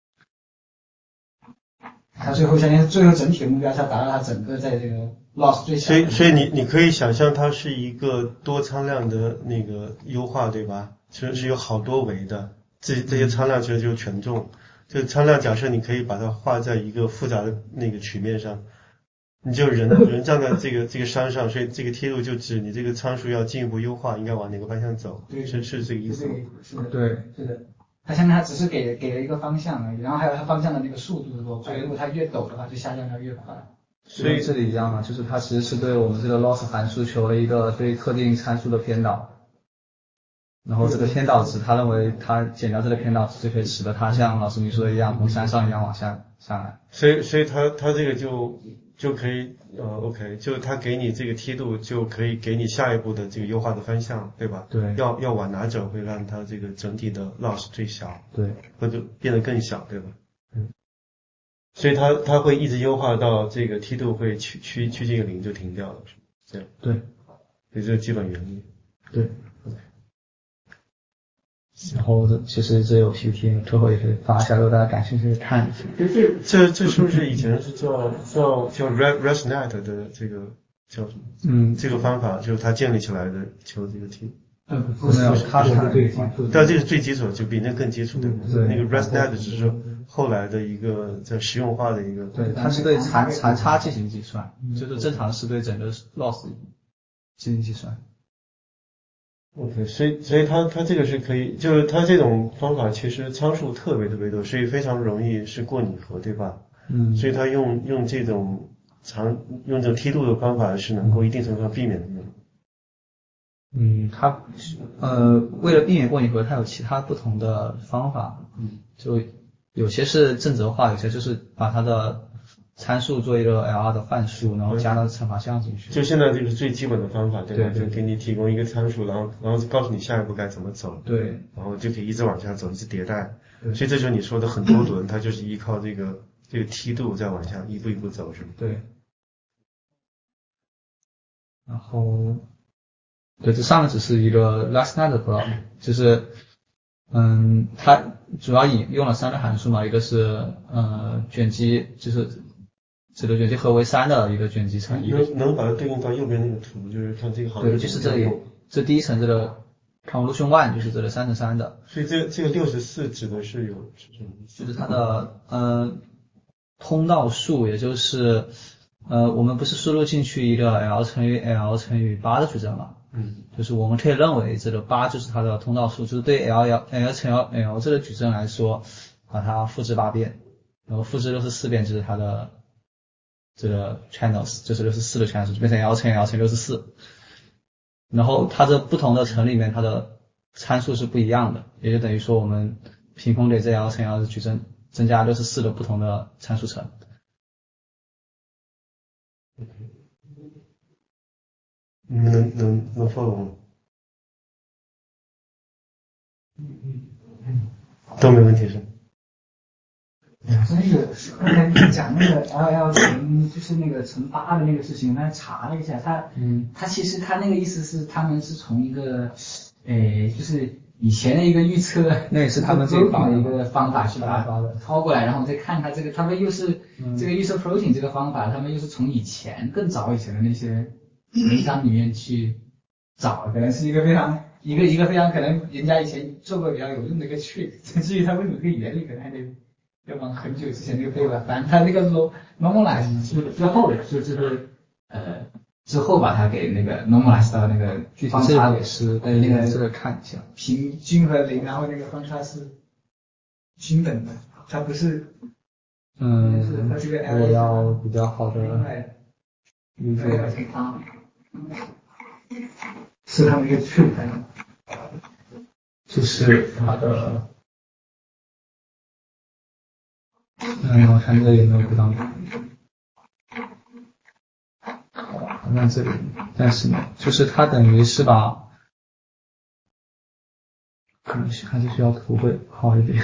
它最后相当于最后整体的目标是要达到它整个在这个 loss 最小。 所以所以你你可以想象它是一个多参量的那个优化，对吧？其实是有好多维的，这这些参量其实就是权重。这参量假设你可以把它画在一个复杂的那个曲面上，你就人人站在这个这个山上，所以这个梯度就指你这个参数要进一步优化，应该往哪个方向走？ 对， 是是这个意思吗？ 是的， 对， 是的。它相当于它只是给给了一个方向而已，然后还有它方向的那个速度多快，如果它越陡的话，就下降的越快。 所以这里一样嘛，就是它其实是对我们这个 loss 函数求了一个对特定参数的偏导，然后这个偏导值，他认为它减掉这个偏导值就可以使得它像老师您说的一样，从山上一样往下下来。 所以所以它它这个就就可以呃 OK， 就它给你这个梯度就可以给你下一步的这个优化的方向，对吧？ 对， 要要往哪走会让它这个整体的 loss 最小， 对， 或者变得更小，对吧？ 嗯， 所以它它会一直优化到这个梯度会趋趋趋近于零就停掉了，是吗？这样。 对， 所以这是基本原理。 对。然后其实这有 P P T， 之后也可以发一下，如果大家感兴趣看一下。 这这这是不是以前是叫叫叫 ResNet 的这个叫什么？ 嗯， 这个方法就是它建立起来的求这个梯。 嗯， 不是，它是最基础， 但这是最基础的，就比那更基础的。 对， 那个 ResNet 只是后来的一个在实用化的一个。 对，它是对残残差进行计算，就是正常是对整个 loss 进行计算。 OK， 所以所以它它这个是可以，就是它这种方法其实参数特别特别多，所以非常容易是过拟合，对吧？ 嗯。 所以它用用这种长用这种梯度的方法是能够一定程度上避免的。 嗯，它呃为了避免过拟合，它有其他不同的方法。嗯。就有些是正则化，有些就是把它的参数做一个 L R 的范数，然后加到乘法项进去。 就现在这个是最基本的方法，对吧？ 对对， 就给你提供一个参数，然后然后告诉你下一步该怎么走。 对。 然后就可以一直往下走，一直迭代。对。所以这就是你说的很多轮，它就是依靠这个这个梯度再往下一步一步走，是吗？ 对。然后，对，这上面只是一个 ResNet 的 plot， 就是，嗯，它主要引用了三个函数嘛，一个是呃卷积，就是这个卷积和为三的一个卷积层， 能能把它对应到右边那个图，就是看这个好像对，就是这里这第一层这个 convolution one 就是这个三乘三的， 所以这这个六十四指的是有是什么意思？ 就是它的呃通道数，也就是呃我们不是输入进去一个 L 乘以 L 乘以八的矩阵嘛？ 嗯， 就是我们可以认为这个八就是它的通道数，就是对 L L L 乘 L L 这个矩阵来说，把它复制八遍，然后复制六十四遍就是它的这个 channels， 就是六十四的 channels 就变成 L 乘 L 乘六十四，然后它这不同的层里面它的参数是不一样的，也就等于说我们凭空给这 L 乘 L 的矩阵增加六十四的不同的参数层。 你们能能能 follow 吗？都没问题是吗？ 那个刚才你讲那个 L L 乘就是那个乘八的那个事情，他查了一下，他嗯，他其实他那个意思是他们是从一个诶就是以前的一个预测， 那也是他们自己的一个方法去把它抄过来，然后再看他这个，他们又是这个预测 protein 这个方法，他们又是从以前更早以前的那些文章里面去找，可能是一个非常一个一个非常可能人家以前做过比较有用的一个 trick， 甚至于他为什么这个原理可能还得要往很久之前那个背吧，反正他那个 normalize 是之后的，就就是呃之后把它给那个 normalize 到那个方差也是呃那个这个看一下平均和零，然后那个方差是均等的，它不是嗯， 它这个我要比较好的理解是他们一个区分， 就是它的。嗯，我看这里有没有不当的。好像这里，但是呢，就是它等于是把，可能还是需要图会好一点。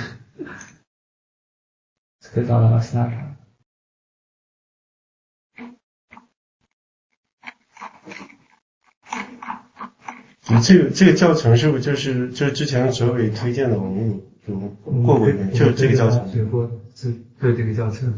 可以找到 snap。 这个这个教程是不是就是就是之前哲伟推荐的，我们有有过过一遍，就是这个教程。 学过，是对这个教程。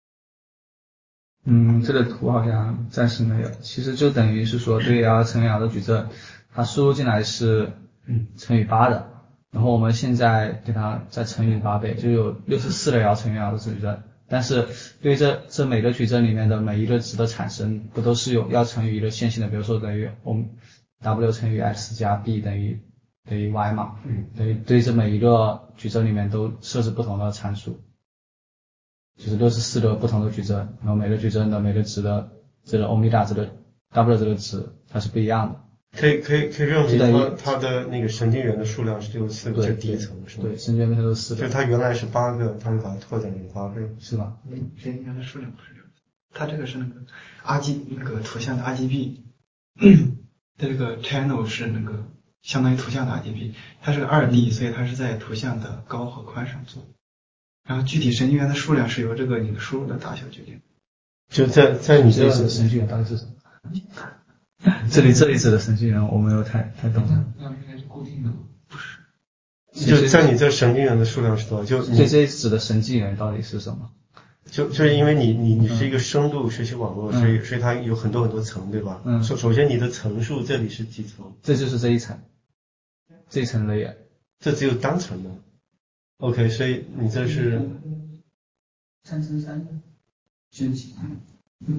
嗯，这个图好像暂时没有。其实就等于是说，对 L 乘 L 的矩阵，它输入进来是乘以八的，然后我们现在给它再乘以八倍，就有六十四的 L 乘以 L 的矩阵。但是对于这这每个矩阵里面的每一个值的产生，不都是有要乘以一个线性的，比如说等于我们 W 乘以 X 加 B 等于等于 Y 嘛，等于对这每一个矩阵里面都设置不同的参数。就是六十四个不同的矩阵，然后每个矩阵的每个值的这个欧米伽这个 W 这个值它是不一样的。 可以可以可以认为它它的那个神经元的数量是六十四个，这第一层是吗？ 对，神经元都是四个。 就它原来是八个，它会把它拓展成八倍， 是吧？ 嗯，神经元的数量不是六十四。 它这个是那个 R G 那个图像的 R G B， 它这个 channel 是那个相当于图像的 R G B， 它是个 二 D， 所以它是在图像的高和宽上做。然后具体神经元的数量是由这个你的输入的大小决定。 就在在你这神经元到底是什么？这里这里指的神经元我没有太太懂。 那应该是固定的吗？ 不是。 就在你这神经元的数量是多少？就这这指的神经元到底是什么？ 就就是因为你你你是一个深度学习网络，嗯、所以所以它有很多很多层，对吧？嗯。首首先你的层数这里是几层？ 这就是这一层，这一层 layer。 这只有单层的。OK， 所以你这是三乘三的卷积。嗯。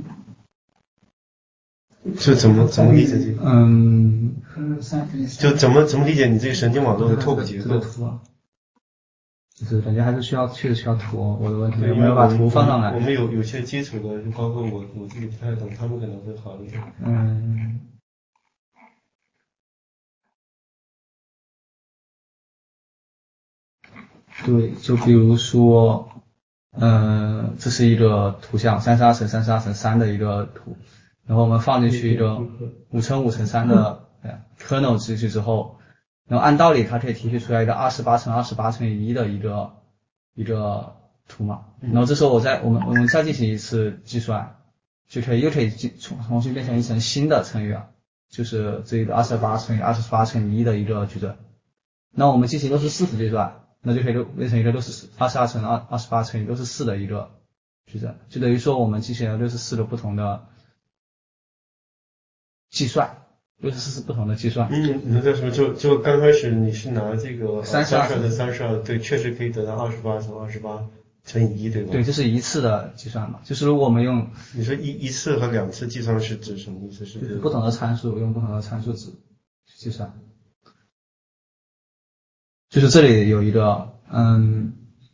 就怎么怎么理解这个？ 嗯， 就怎么怎么理解你这个神经网络的拓扑结构？ 就是感觉还是需要确实需要图，我的问题有没有把图放上来？ 我们有有些基础的，就包括我我自己不太懂，他们可能会好一点。 嗯。对，就比如说，嗯、呃，这是一个图像，三十二乘三十二乘三的一个图，然后我们放进去一个五乘五乘三的 kernel 进去之后，然后按道理它可以提取出来一个二十八乘二十八乘以一的一个一个图嘛，然后这时候我再我们我们再进行一次计算，就可以又可以重重新变成一层新的乘以啊，就是这个二十八乘以二十八乘以一的一个矩阵，那我们进行六十四次计算。那就可以变成一个六十四二十二乘二二十八乘以六十四的一个矩阵，就等于说我们进行了六十四个不同的计算，六十四次不同的计算。 嗯，你在说就就刚开始你是拿这个三十二的三十二，对，确实可以得到二十八乘二十八乘以一，对吧？ 对，这是一次的计算嘛，就是如果我们用你说一一次和两次计算是指什么意思？是就是不同的参数用不同的参数值计算。就是这里有一个，嗯，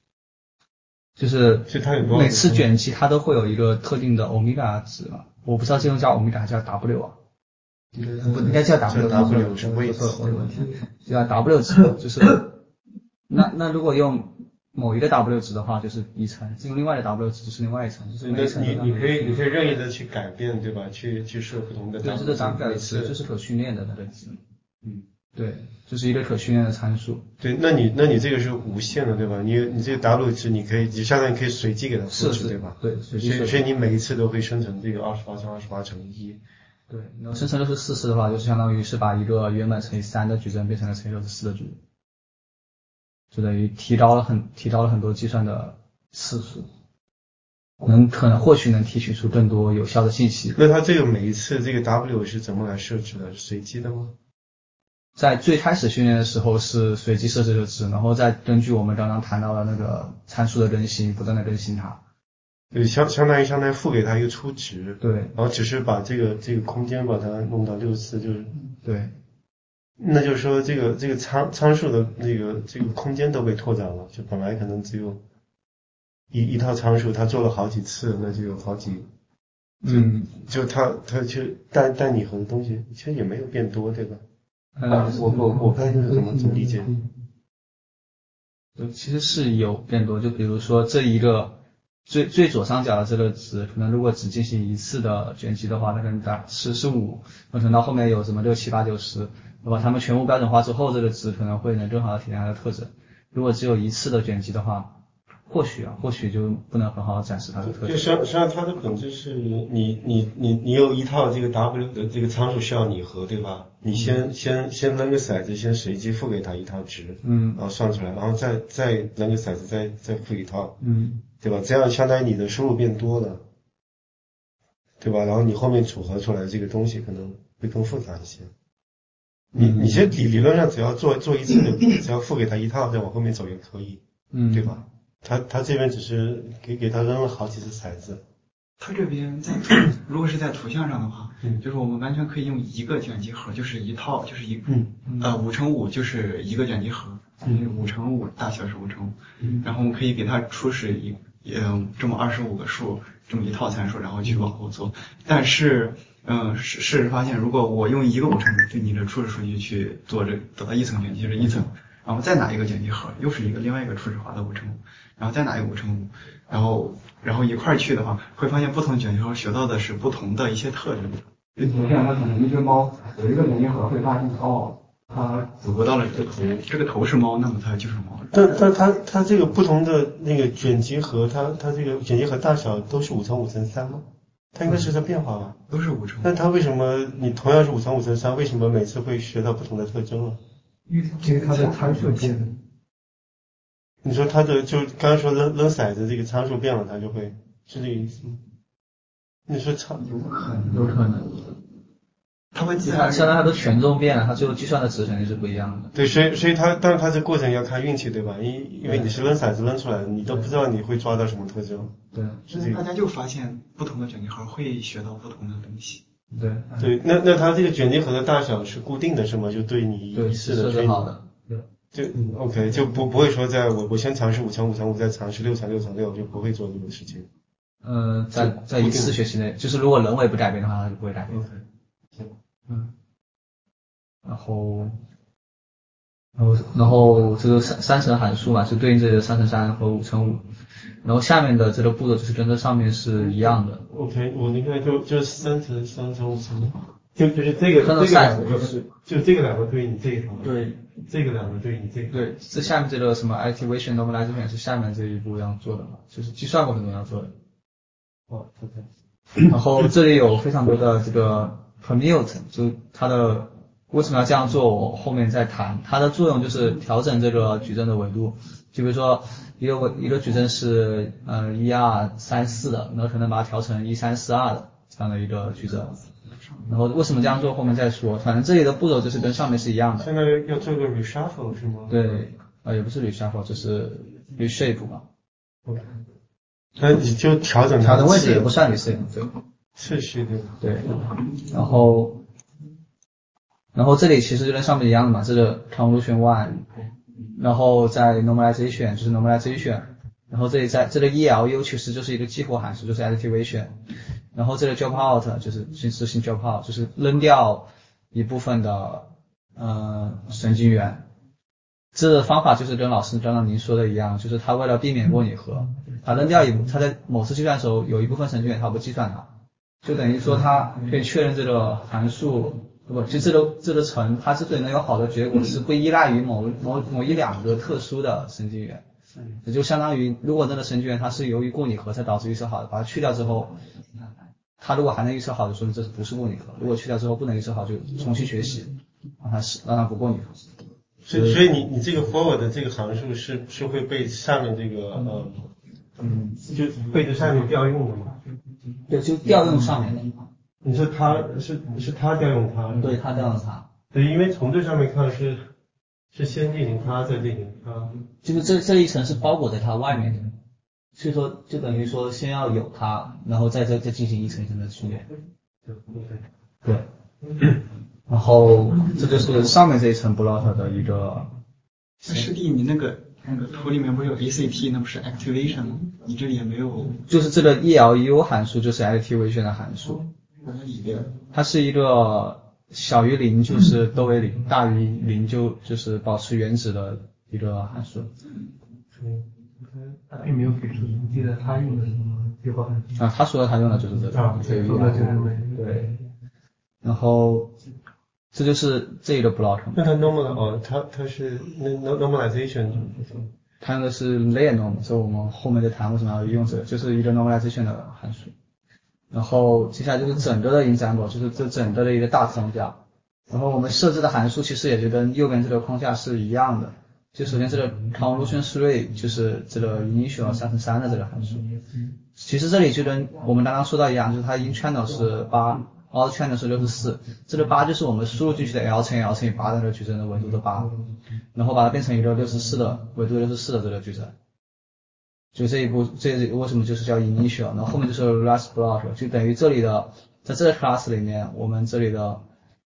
就是每次卷积它都会有一个特定的欧米伽值嘛，我不知道这种叫欧米伽叫 W 啊，不应该叫 W，W 是位置， 我的问题，叫 W 值，就是那那如果用某一个 W 值的话，就是一层，用另外的 W 值就是另外一层，就是每一层你你可以你可以任意的去改变，对吧？去去设不同的 W 值， 对，这个 W 值就是可训练的那个值，嗯。对，就是一个可训练的参数。 对，那你那你这个是无限的，对吧？你你这个 W 值你可以，你相当于可以随机给它复制，对吧？ 对， 所以所以你每一次都会生成这个二十八乘二十八乘以一。 对，然后生成六十四次的话，就是相当于是把一个原本乘以三的矩阵变成了乘以六十四的矩阵，就等于提高了很提高了很多计算的次数，能可能或许能提取出更多有效的信息。 那它这个每一次这个 W 是怎么来设置的？是随机的吗？ 在最开始训练的时候是随机设置的值，然后再根据我们刚刚谈到的那个参数的更新，不断的更新它。 对，相相当于相当于付给它一个初值， 对， 然后只是把这个这个空间把它弄到六次，就是对。 那就是说这个这个参参数的那个这个空间都被拓展了，就本来可能只有一一套参数，它做了好几次，那就有好几， 嗯， 就它它就带带拟合的东西其实也没有变多，对吧？ 嗯， 我我我看就是怎么怎么理解？ 对，其实是有变多，就比如说这一个最最左上角的这个值，可能如果只进行一次的卷积的话，它可能打是是五，可能到后面有什么六七八九十，对吧？它们全部标准化之后，这个值可能会能更好的体现它的特征。如果只有一次的卷积的话，或许啊，或许就不能很好的展示它的特征。 就实际上它的本质是你你你你有一套这个 W 的这个参数需要拟合，对吧？你先、嗯、先先扔个骰子，先随机付给它一套值， 嗯， 然后算出来，然后再再扔个骰子，再再付一套， 嗯， 对吧？这样相当于你的输入变多了，对吧？然后你后面组合出来的这个东西可能会更复杂一些。你你其实理理论上只要做做一次的，只要付给他一套，再往后面走也可以， 嗯， 对吧？他他这边只是给给他扔了好几次骰子。 他这边在图，如果是在图像上的话，嗯，就是我们完全可以用一个卷积盒，就是一套，就是一， 嗯， 呃，五乘五就是一个卷积盒，嗯，五乘五大小是五乘五，嗯，然后我们可以给它初始一，呃，这么二十五个数，这么一套参数，然后去往后做。但是，嗯，事事实发现，如果我用一个五乘五对你的初始数据去做这得到一层卷积，就是一层。然后再拿一个卷积盒，又是一个另外一个初始化的五乘五，然后再拿一个五乘五，然后然后一块儿去的话，会发现不同卷积核学到的是不同的一些特征。 就头像它可能一只猫有一个卷积核会发现哦，它捕捉到了这个头，这个头是猫，那么它就是猫。 但但它它这个不同的那个卷积核，它它这个卷积核大小都是五乘五乘三吗？它应该是在变化吧？ 都是五乘。 那它为什么你同样是五乘五乘三，为什么每次会学到不同的特征啊？ 因为这个它的参数变了。 你说它的就刚刚说扔扔骰子这个参数变了，它就会是这个意思吗？你说参有可能，有可能。 它会计它相当于它的权重变了，它最后计算的值肯定是不一样的。 对，所以所以它当然它这过程要看运气，对吧？因因为你是扔骰子扔出来的，你都不知道你会抓到什么特征。 对， 所以大家就发现不同的卷积核会学到不同的东西。 对对，那那它这个卷积核的大小是固定的，是吗？就对你对是的设置好的。 就 OK 就不不会说在我我先尝试五乘五乘五，再尝试六乘六乘六，就不会做这个事情。 呃，在在一次学习内，就是如果人为不改变的话，它就不会改变。 OK。 嗯。然后，然后然后这个三三乘函数嘛，就对应这个三乘三和五乘五。然后下面的这个步骤就是跟这上面是一样的。 OK， 我应该就就三乘三乘五乘，就就是这个这个两个就是就这个两个对应这一条。 对。 这个两个对应这个。 对，这下面这个什么 activation normalization 是下面这一步要做的嘛，就是计算过程中要做的。 哦 ，OK。 然后这里有非常多的这个 permute， 就它的为什么要这样做，我后面再谈。它的作用就是调整这个矩阵的维度，就比如说一个维一个矩阵是呃一二三四的，那可能把它调成一三四二的这样的一个矩阵。然后为什么这样做后面再说，反正这里的步骤就是跟上面是一样的。 现在要做个 reshuffle 是吗？ 对，呃也不是 reshuffle， 就是 reshape 嘛。 OK。那你就调整调整位置也不算 reshape， 对。 次序对。 对。然后，然后这里其实就跟上面一样的嘛，这个 convolution one， 然后在 normalization 就是 normalization， 然后这里在这个 E L U 其实就是一个激活函数，就是 activation。然后这个 drop out 就是新实行 drop out， 就是扔掉一部分的呃神经元。这个方法就是跟老师刚刚您说的一样，就是他为了避免过拟合，他扔掉一部，他在某次计算的时候有一部分神经元他不计算它，就等于说他可以确认这个函数，不，就这个这个乘它之所以能有好的结果，是不依赖于某某某一两个特殊的神经元。也就相当于如果那个神经元它是由于过拟合才导致预测好的，把它去掉之后，它如果还能预测好的，说明这是不是过拟合；如果去掉之后不能预测好，就重新学习，让它是让它不过拟合。 所以所以你你这个 forward 的这个函数是是会被下面这个呃嗯就背着下面调用的吗？ 对，就调用上面的。 你说它是是它调用它？ 对，它调用它。 对，因为从这上面看是是先进行它，再进行它。 就是这这一层是包裹在它外面的，所以说就等于说先要有它，然后再再再进行一层一层的训练。对。然后这就是上面这一层 block 的一个。 师弟，你那个那个图里面不是有 A C T， 那不是 activation 吗？你这里也没有。 就是这个 E L U 函数就是 activation 的函数。 里边。 它是一个小于零就是都为零，大于零就就是保持原值的一个函数。 嗯，他并没有给出实际的他用的什么激活函数。 啊，他说的他用的就是这个。 啊，对，用的就是对。对。然后这就是这一个 block。 那它 normal 哦，它它是那 normalization。 它用的是 layer norm， 所以我们后面再谈为什么要用这个，就是一个 normalization 的函数。然后接下来就是整个的 example， 就是这整个的一个大框架。然后我们设置的函数其实也就跟右边这个框架是一样的。就首先这个 convolution three 就是这个 initial 三乘三的这个函数。其实这里就跟我们刚刚说到一样，就是它 in channel 是八 ，out channel 是六十四。这个八就是我们输入进去的 L 乘以 L 乘以八的那个矩阵的维度的八，然后把它变成一个六十四的维度六十四的这个矩阵。就这一步，这为什么就是叫 initial， 然后后面就是 last block， 就等于这里的在这个 class 里面，我们这里的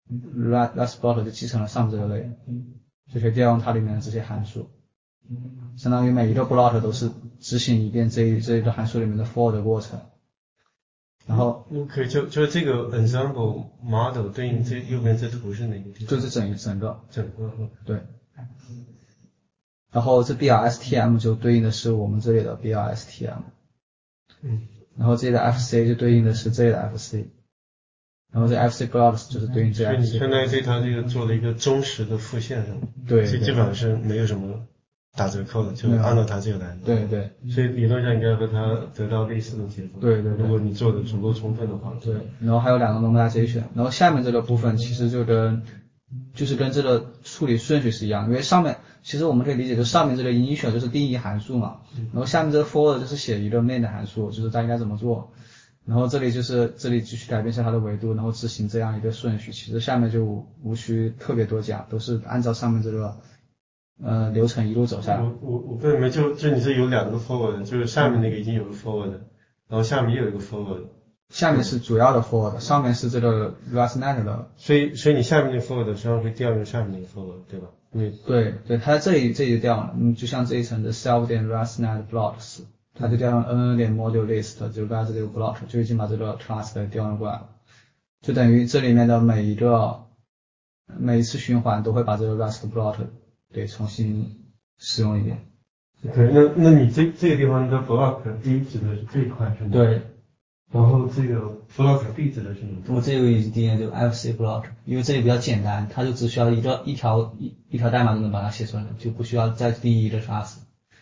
last block 就继承了上面这个类，就可以调用它里面的这些函数，相当于每一个 block 都是执行一遍这一这一个函数里面的 for 的过程。然后可以就就这个 ensemble model 对应这右边这图是哪个地方？ 就是整整个整个对。然后这 B R S T M 就对应的是我们这里的 B R S T M。 嗯， 然后这里的 F C 就对应的是这里的 F C， 然后这 F C blocks 就是对应这 F C。 所以你相当于对它这个做了一个忠实的复现，是吧？ 对， 基基本上是没有什么打折扣的，就按照它这个来。 对对。 所以理论上应该和它得到类似的结果。 对对对。 如果你做的足够充分的话。 对。然后还有两个 normalization， 然后下面这个部分其实就跟就是跟这个处理顺序是一样，因为上面其实我们可以理解，就上面这个 initial 就是定义函数嘛，然后下面这个 forward 就是写一个 main 的函数，就是它应该怎么做，然后这里就是这里继续改变一下它的维度，然后执行这样一个顺序。其实下面就无需特别多讲，都是按照上面这个呃流程一路走下来。 我我我跟你们就就你这有两个 forward， 就是下面那个已经有个 forward， 然后下面又有一个 forward。 下面是主要的 forward， 上面是这个 RASNet 的， 所以所以你下面那个 forward 实际上会调用下面那个 forward， 对吧？因为对对，它在这里这里就调了，嗯，就像这一层的 self 点 RASNet blocks， 它就调用 nn 点 module list 就 ras 这个 block 就已经把这个 class 给调用过来了，就等于这里面的每一个每一次循环都会把这个 Rust block 给重新使用一遍。 对，那那你这这个地方的 block A 指的是这一块是吗？ 对。 然后这个 block B 指的是什么？ 我这个已经定义就 F C block， 因为这里比较简单，它就只需要一个一条一一条代码就能把它写出来，就不需要再定义一个 class。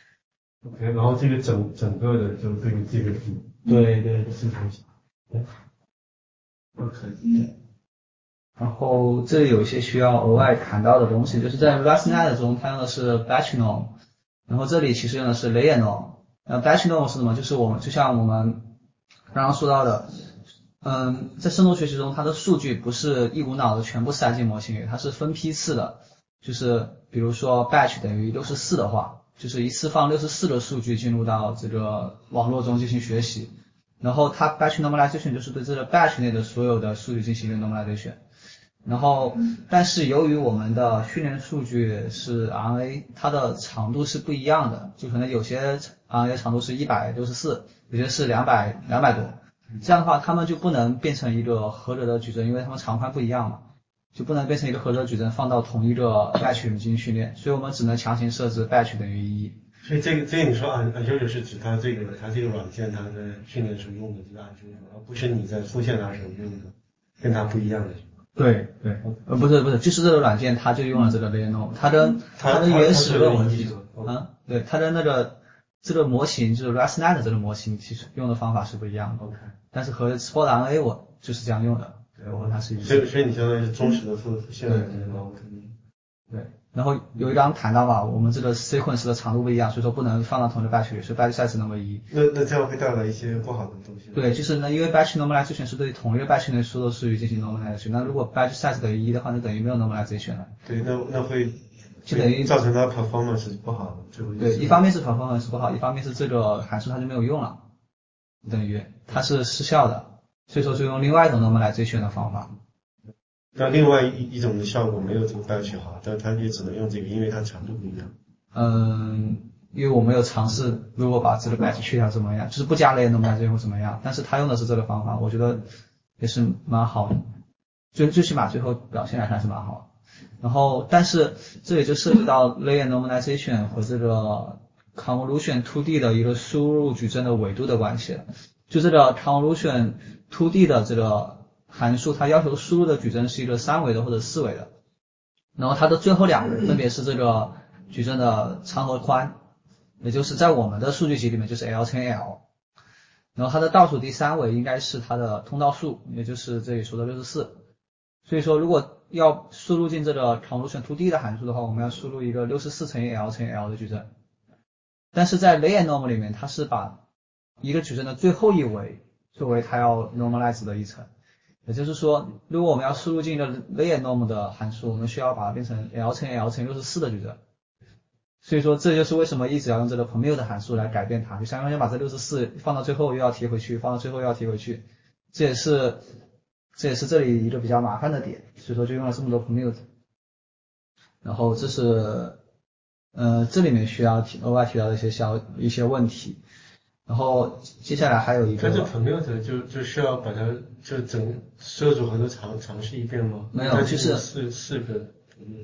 OK， 然后这个整整个的就对于这个 B。 对对对， 是东西。对。OK。 对。然后这里有一些需要额外谈到的东西，就是在 RASNet 中它用的是 batch norm， 然后这里其实用的是 layer norm。呃 batch norm 是什么？就是我们就像我们刚刚说到的，嗯，在深度学习中，它的数据不是一股脑的全部塞进模型里，它是分批次的。就是比如说 batch 等于六十四的话，就是一次放六十四个数据进入到这个网络中进行学习。然后它 batch normalization 就是对这个 batch 内的所有的数据进行一个 normalization。然后，但是由于我们的训练数据是 R N A， 它的长度是不一样的，就可能有些 R N A 长度是一百六十四，有些是两百两百多，这样的话它们就不能变成一个合格的矩阵，因为它们长宽不一样嘛，就不能变成一个合格的矩阵放到同一个 batch 里面进行训练，所以我们只能强行设置 batch 等于一。 所以这个这个你说啊 Azure 是指它这个它这个软件它在训练时候用的这个 Azure， 而不是你在复现它时候用的跟它不一样的。 对对，呃不是不是，就是这个软件它就用了这个 layer norm， 它跟它跟原始论文啊，对，它跟那个这个模型就是 RASNet 这个模型其实用的方法是不一样的。 OK， 但是和 Spot R N A 我就是这样用的，对，我和它是一致。 所以所以你相当于是忠实的复现了这个 norm。 对，然后有一刚谈到嘛，我们这个 sequence 的长度不一样，所以说不能放到同一个 batch 里，所以 batch size 能为一。 那那这样会带来一些不好的东西。 对，就是呢，因为 batch normalization 是对同一个 batch 内所有数据进行 normalization， 那如果 batch size 等于一的话，那等于没有 normalization 了。 对，那那会就等于造成它 performance 不好的。 对，一方面是 performance 不好，一方面是这个函数它就没有用了，等于它是失效的，所以说就用另外一种 normalization 的方法。 那另外一一种的效果没有这个 batch 好，但它也只能用这个，因为它长度不一样。 嗯，因为我没有尝试如果把这个 batch 去掉怎么样，就是不加 layer normalization 会怎么样，但是他用的是这个方法，我觉得也是蛮好的，最最起码最后表现来看是蛮好的。然后，但是这里就涉及到 layer normalization 和这个 convolution 二 D 的一个输入矩阵的纬度的关系了。就这个 convolution 二 D 的这个函数，它要求输入的矩阵是一个三维的或者四维的，然后它的最后两个分别是这个矩阵的长和宽，也就是在我们的数据集里面就是 L 乘以 L， 然后它的倒数第三维应该是它的通道数，也就是这里说的六十四。所以说如果要输入进这个 convolution 二 D 的函数的话，我们要输入一个六十四乘以 L 乘以 L 的矩阵。但是在 layer norm 里面，它是把一个矩阵的最后一维作为它要 normalize 的一层。也就是说，如果我们要输入进一个 layer norm 的函数，我们需要把它变成 L 乘以 L 乘以六十四的矩阵。所以说这就是为什么一直要用这个 permute 的函数来改变它，就相当于把这六十四放到最后又要提回去，放到最后又要提回去，这也是这也是这里一个比较麻烦的点，所以说就用了这么多 permute。然后这是呃这里面需要提额外提到的一些小一些问题。然后接下来还有一个， 它这 permute 就就需要把它就整所有组合都尝尝试一遍吗？ 没有，就是四四个 permute。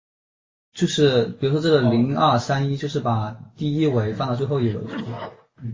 就是比如说这个零二三一，就是把第一维放到最后一维去。嗯，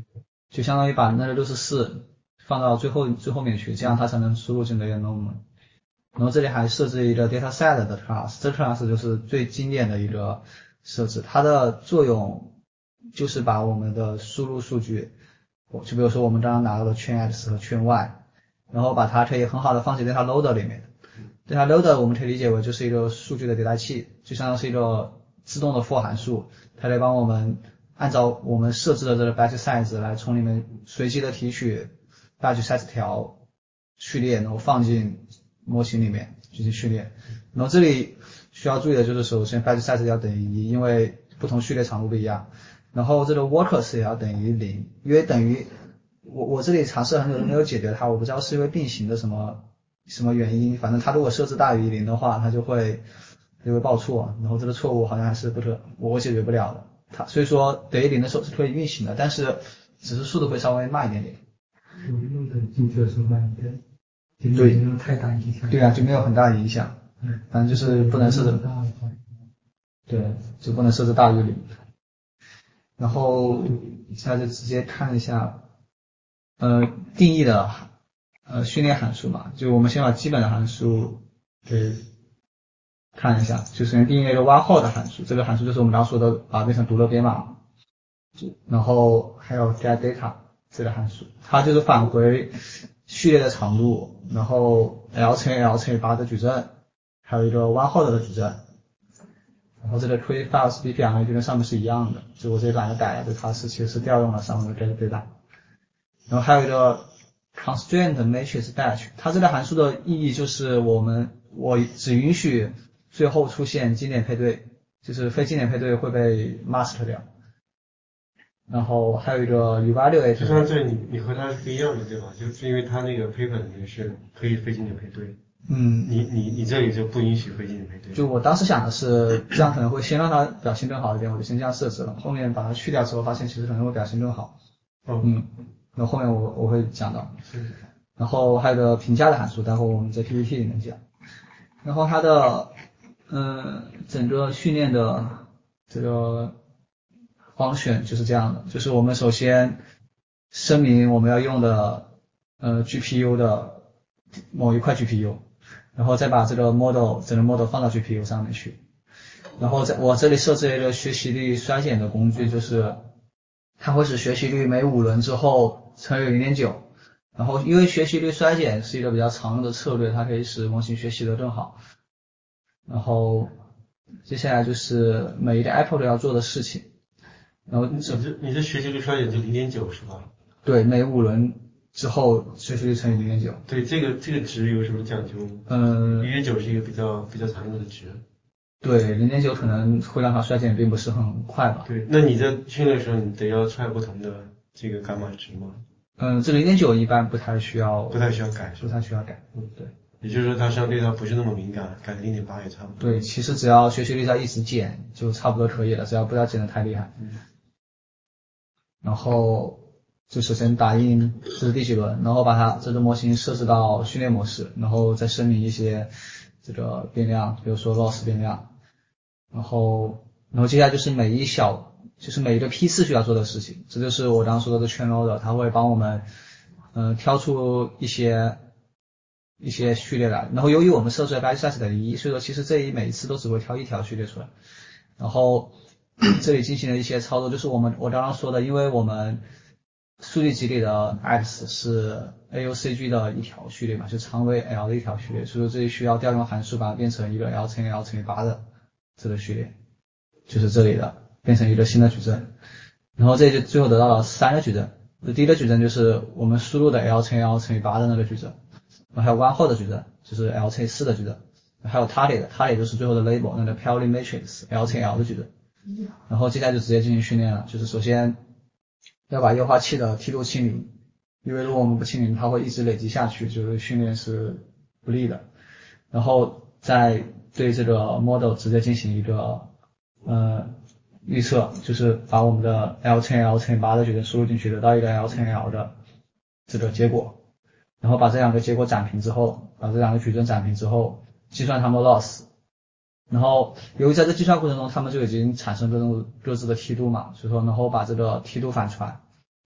就相当于把那个六十四放到最后最后面去，这样它才能输入进 layer node。然后这里还设置一个 dataset 的 class， 这 class 就是最经典的一个设置，它的作用就是把我们的输入数据，就比如说我们刚刚拿到的圈 X 和圈 Y， 然后把它可以很好的放进 data loader 里面。data loader 我们可以理解为就是一个数据的迭代器，就相当是一个自动的 for 函数，它来帮我们按照我们设置的这个 batch size 来从里面随机的提取 batch size 条序列，然后放进模型里面进行序列。然后这里需要注意的就是首先 batch size 要等于一，因为不同序列长度不一样。然后这个 workers 也要等于零，因为等于我我这里尝试很久都没有解决它，我不知道是因为并行的什么什么原因，反正它如果设置大于零的话，它就会就会报错，然后这个错误好像还是不可我解决不了的。它所以说等于零的时候是可以运行的，但是只是速度会稍微慢一点点。 用的进去的时候慢一点， 对， 没有太大影响。 对啊，就没有很大影响。嗯，反正就是不能设置，对，就不能设置大于零。然后现在就直接看一下，呃，定义的呃训练函数嘛，就我们先把基本的函数给看一下，就首先定义一个挖号的函数，这个函数就是我们刚刚说的把它变成独立编码，然后还有 get data 这个函数，它就是返回序列的长度，然后 L 乘以 L 乘以八的矩阵，还有一个挖号的矩阵。然后这个 create files B P R 就跟上面是一样的，就我这里懒得改了，就它是其实是调用了上面的 get data。然后还有一个 constraint matrix batch， 它这个函数的意义就是我们我只允许最后出现经典配对，就是非经典配对会被 mask 掉。然后还有一个 evaluate， 就像这你你和它是不一样的，对吧？就是因为它那个 paper 里面是可以非经典配对。 嗯， 你你你这里就不允许非经典配对。 就我当时想的是，这样可能会先让它表现更好一点，我就先这样设置了。后面把它去掉之后，发现其实可能会表现更好。 哦、 嗯，然后后面我我会讲到。然后还有个评价的函数，待会我们在 P P T 里面讲。然后它的嗯整个训练的这个方选就是这样的，就是我们首先声明我们要用的呃 G P U 的某一块 G P U。然后再把这个 model 整个 model 放到 G P U 上面去，然后在我这里设置了一个学习率衰减的工具，就是它会使学习率每五轮之后乘以 零点九， 然后因为学习率衰减是一个比较常用的策略，它可以使模型学习得更好。然后接下来就是每一个 Apple 都要做的事情，然后你这你这学习率衰减就 零点九 是吧？ 对，每五轮之后学习率乘以 零点九。 对，这个这个值有什么讲究吗？ 嗯零点九 是一个比较比较常用的值。 对 零点九 可能会让它衰减并不是很快吧。 对，那你在训练的时候你得要踹不同的这个伽马值吗？ 嗯，这 零点九 一般不太需要不太需要改， 不太需要改。嗯，对。 也就是说它相对它不是那么敏感，改 零点八 也差不多。 对，其实只要学习率在一直减就差不多可以了，只要不要减得太厉害。 嗯。 然后就首先打印这是第几轮，然后把它这个模型设置到训练模式，然后再声明一些这个变量，比如说 loss 变量。然后然后接下来就是每一小就是每一个批次需要做的事情，这就是我刚刚说的圈 loader， 它会帮我们呃挑出一些一些序列来，然后由于我们设置了 batch size 等于一，所以说其实这一每一次都只会挑一条序列出来。然后这里进行了一些操作，就是我们我刚刚说的，因为我们数据集里的 X 是 A U C G 的一条序列嘛，就长为 L 的一条序列，所以说这里需要调用函数把它变成一个 L 乘以 L 乘以八的这个序列，就是这里的变成一个新的矩阵。然后这里就最后得到了三个矩阵，第一个矩阵就是我们输入的 L 乘以 L 乘以八的那个矩阵，然后还有弯后的矩阵，就是 L 乘以四的矩阵，还有 target 的 target 就是最后的 label 那个 Pauli matrix L 乘以 L 的矩阵。然后接下来就直接进行训练了，就是首先要把优化器的梯度清零，因为如果我们不清零，它会一直累积下去，就是训练是不利的。然后再对这个 model 直接进行一个呃预测，就是把我们的 L 乘以 L 乘以八的矩阵输入进去，得到一个 L 乘以 L 的这个结果，然后把这两个结果展平之后，把这两个矩阵展平之后，计算它们的 loss。然后由于在这计算过程中，他们就已经产生各种各自的梯度嘛，所以说然后把这个梯度反传，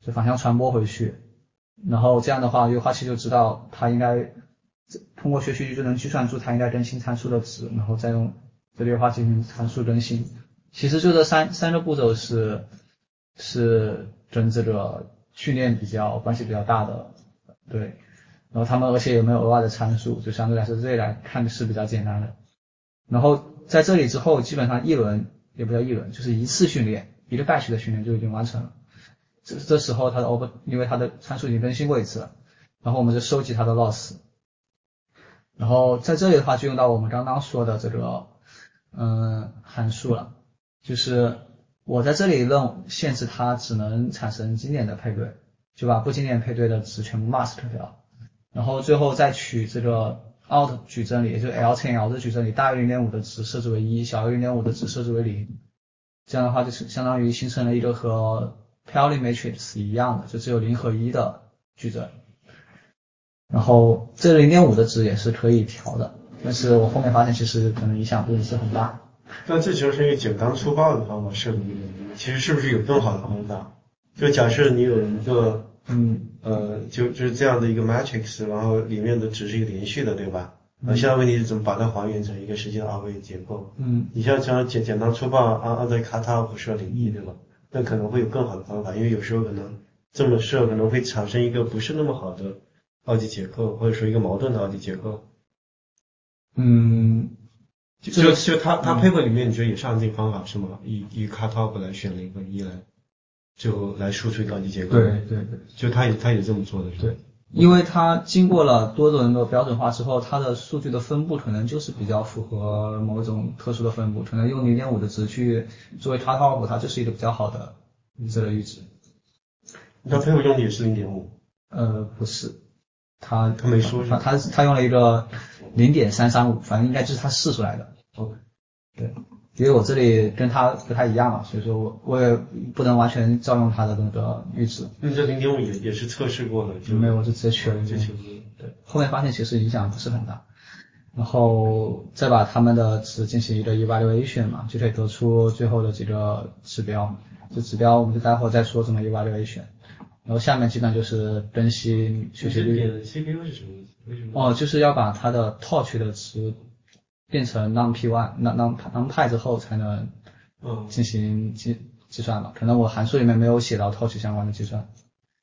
就反向传播回去，然后这样的话优化器就知道它应该通过学习就能计算出它应该更新参数的值，然后再用这个优化器进行参数更新。其实就这三三个步骤是是跟这个训练比较关系比较大的，对。然后他们而且也没有额外的参数，就相对来说这里来看是比较简单的。然后在这里之后，基本上一轮也不叫一轮，就是一次训练，一个 batch 的训练就已经完成了。这这时候它的 over 因为它的参数已经更新过一次了，然后我们就收集它的 loss。然后在这里的话就用到我们刚刚说的这个嗯函数了，就是我在这里认限制它只能产生经典的配对，就把不经典配对的值全部 mask 掉，然后最后再取这个 out 矩阵里，也就是 L 乘以 L 这矩阵里大于 零点五 的值设置为一，小于 零点五 的值设置为零，这样的话就是相当于形成了一个和 Pauli matrix 一样的，就只有零和一的矩阵。然后这 零点五 的值也是可以调的，但是我后面发现其实可能影响不是很大。 那这就是一个简单粗暴的方法设定一个，其实是不是有更好的方法？就假设你有一个嗯呃就就是这样的一个 matrix， 然后里面的值是一个连续的，对吧？呃，现在问题是怎么把它还原成一个实际的二维结构？嗯，你像这样简简单粗暴按按照 cutoff 设零一，对吧？那可能会有更好的方法，因为有时候可能这么设可能会产生一个不是那么好的二级结构，或者说一个矛盾的二级结构。 嗯， 就就它它 paper 里面你觉得也是按这个方法是吗？以以 cutoff 来选零和一来，最后来输出一个二级结构。 对对对， 就它也它也这么做的是吧？ 对，因为它经过了多轮的标准化之后，它的数据的分布可能就是比较符合某一种特殊的分布，可能用 零点五 的值去作为 cutoff， 它就是一个比较好的这个阈值。 它 paper 用的也是 零点五？ 呃，不是。他他没说， 他他他用了一个 零点三三五， 反正应该就是他试出来的。 OK， 对，因为我这里跟他不太一样嘛，所以说我我也不能完全照用他的那个阈值。 你这 零点五 也也是测试过的？就没有，我就直接取了零点五。对，后面发现其实影响不是很大，然后再把他们的值进行一个 evaluation 嘛，就可以得出最后的几个指标。这指标我们就待会儿再说怎么 evaluation。然后下面基本上就是更新学习率。 点 C P U 是什么意思？为什么？ 哦，就是要把它的 torch 的值变成 numpy one num numpy 之后才能进行计计算嘛。可能我函数里面没有写到 torch 相关的计算。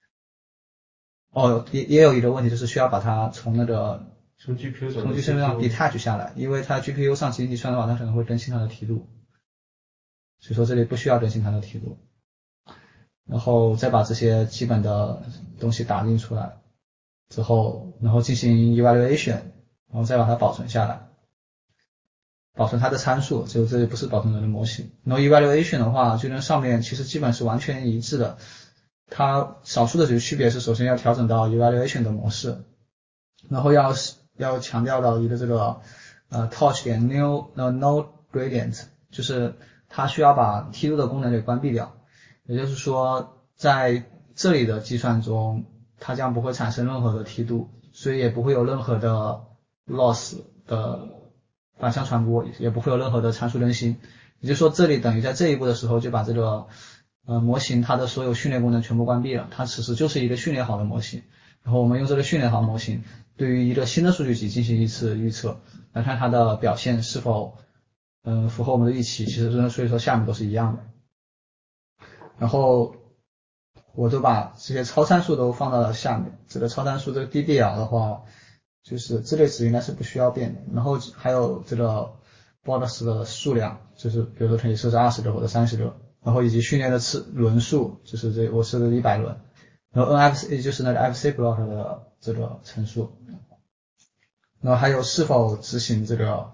哦，也也有一个问题就是需要把它从那个从 G P U 从 G P U 上 detach 下来，因为它 G P U 上进行计算的话，它可能会更新它的梯度，所以说这里不需要更新它的梯度。然后再把这些基本的东西打印出来之后，然后进行 evaluation， 然后再把它保存下来，保存它的参数，就这里不是保存人的模型。然后 evaluation 的话就跟上面其实基本是完全一致的，它少数的几个区别是首先要调整到 evaluation 的模式，然后要要强调到一个这个呃 torch 点 new no gradient， 就是它需要把梯度的功能给关闭掉。也就是说在这里的计算中它将不会产生任何的梯度，所以也不会有任何的 loss 的反向传播，也不会有任何的参数更新。也就是说这里等于在这一步的时候就把这个呃模型它的所有训练功能全部关闭了，它此时就是一个训练好的模型。然后我们用这个训练好模型对于一个新的数据集进行一次预测，来看它的表现是否嗯、呃、符合我们的预期，其实所以说下面都是一样的。然后我就把这些超参数都放到了下面，这个超参数这个 D D L 的话就是这类值应该是不需要变的，然后还有这个 bonus 的数量，就是比如说可以设置二十个或者三十个，然后以及训练的次轮数，就是这我设置一百轮，然后 N F C 就是那个 F C block 的这个乘数，然后还有是否执行这个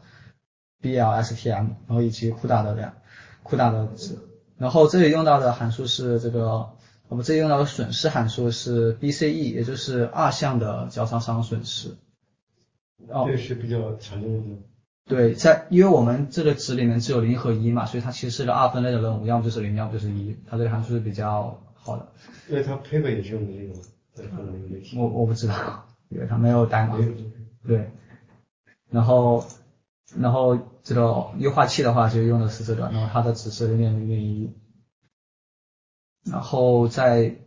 B L S T M， 然后以及库达的量库达的值。然后这里用到的函数是这个，我们这里用到的损失函数是 B C E， 也就是二项的交叉商损失。 哦，这是比较常用的。 对，在因为我们这个值里面只有零和一嘛，所以它其实是个二分类的任务，要么就是零，要么就是一，它这个函数是比较好的。 因为它 paper 也是用的这个吗？ 我我不知道，因为它没有代码。对，然后然后这个优化器的话就用的是这个，然后它的值是 零点零零一，然后在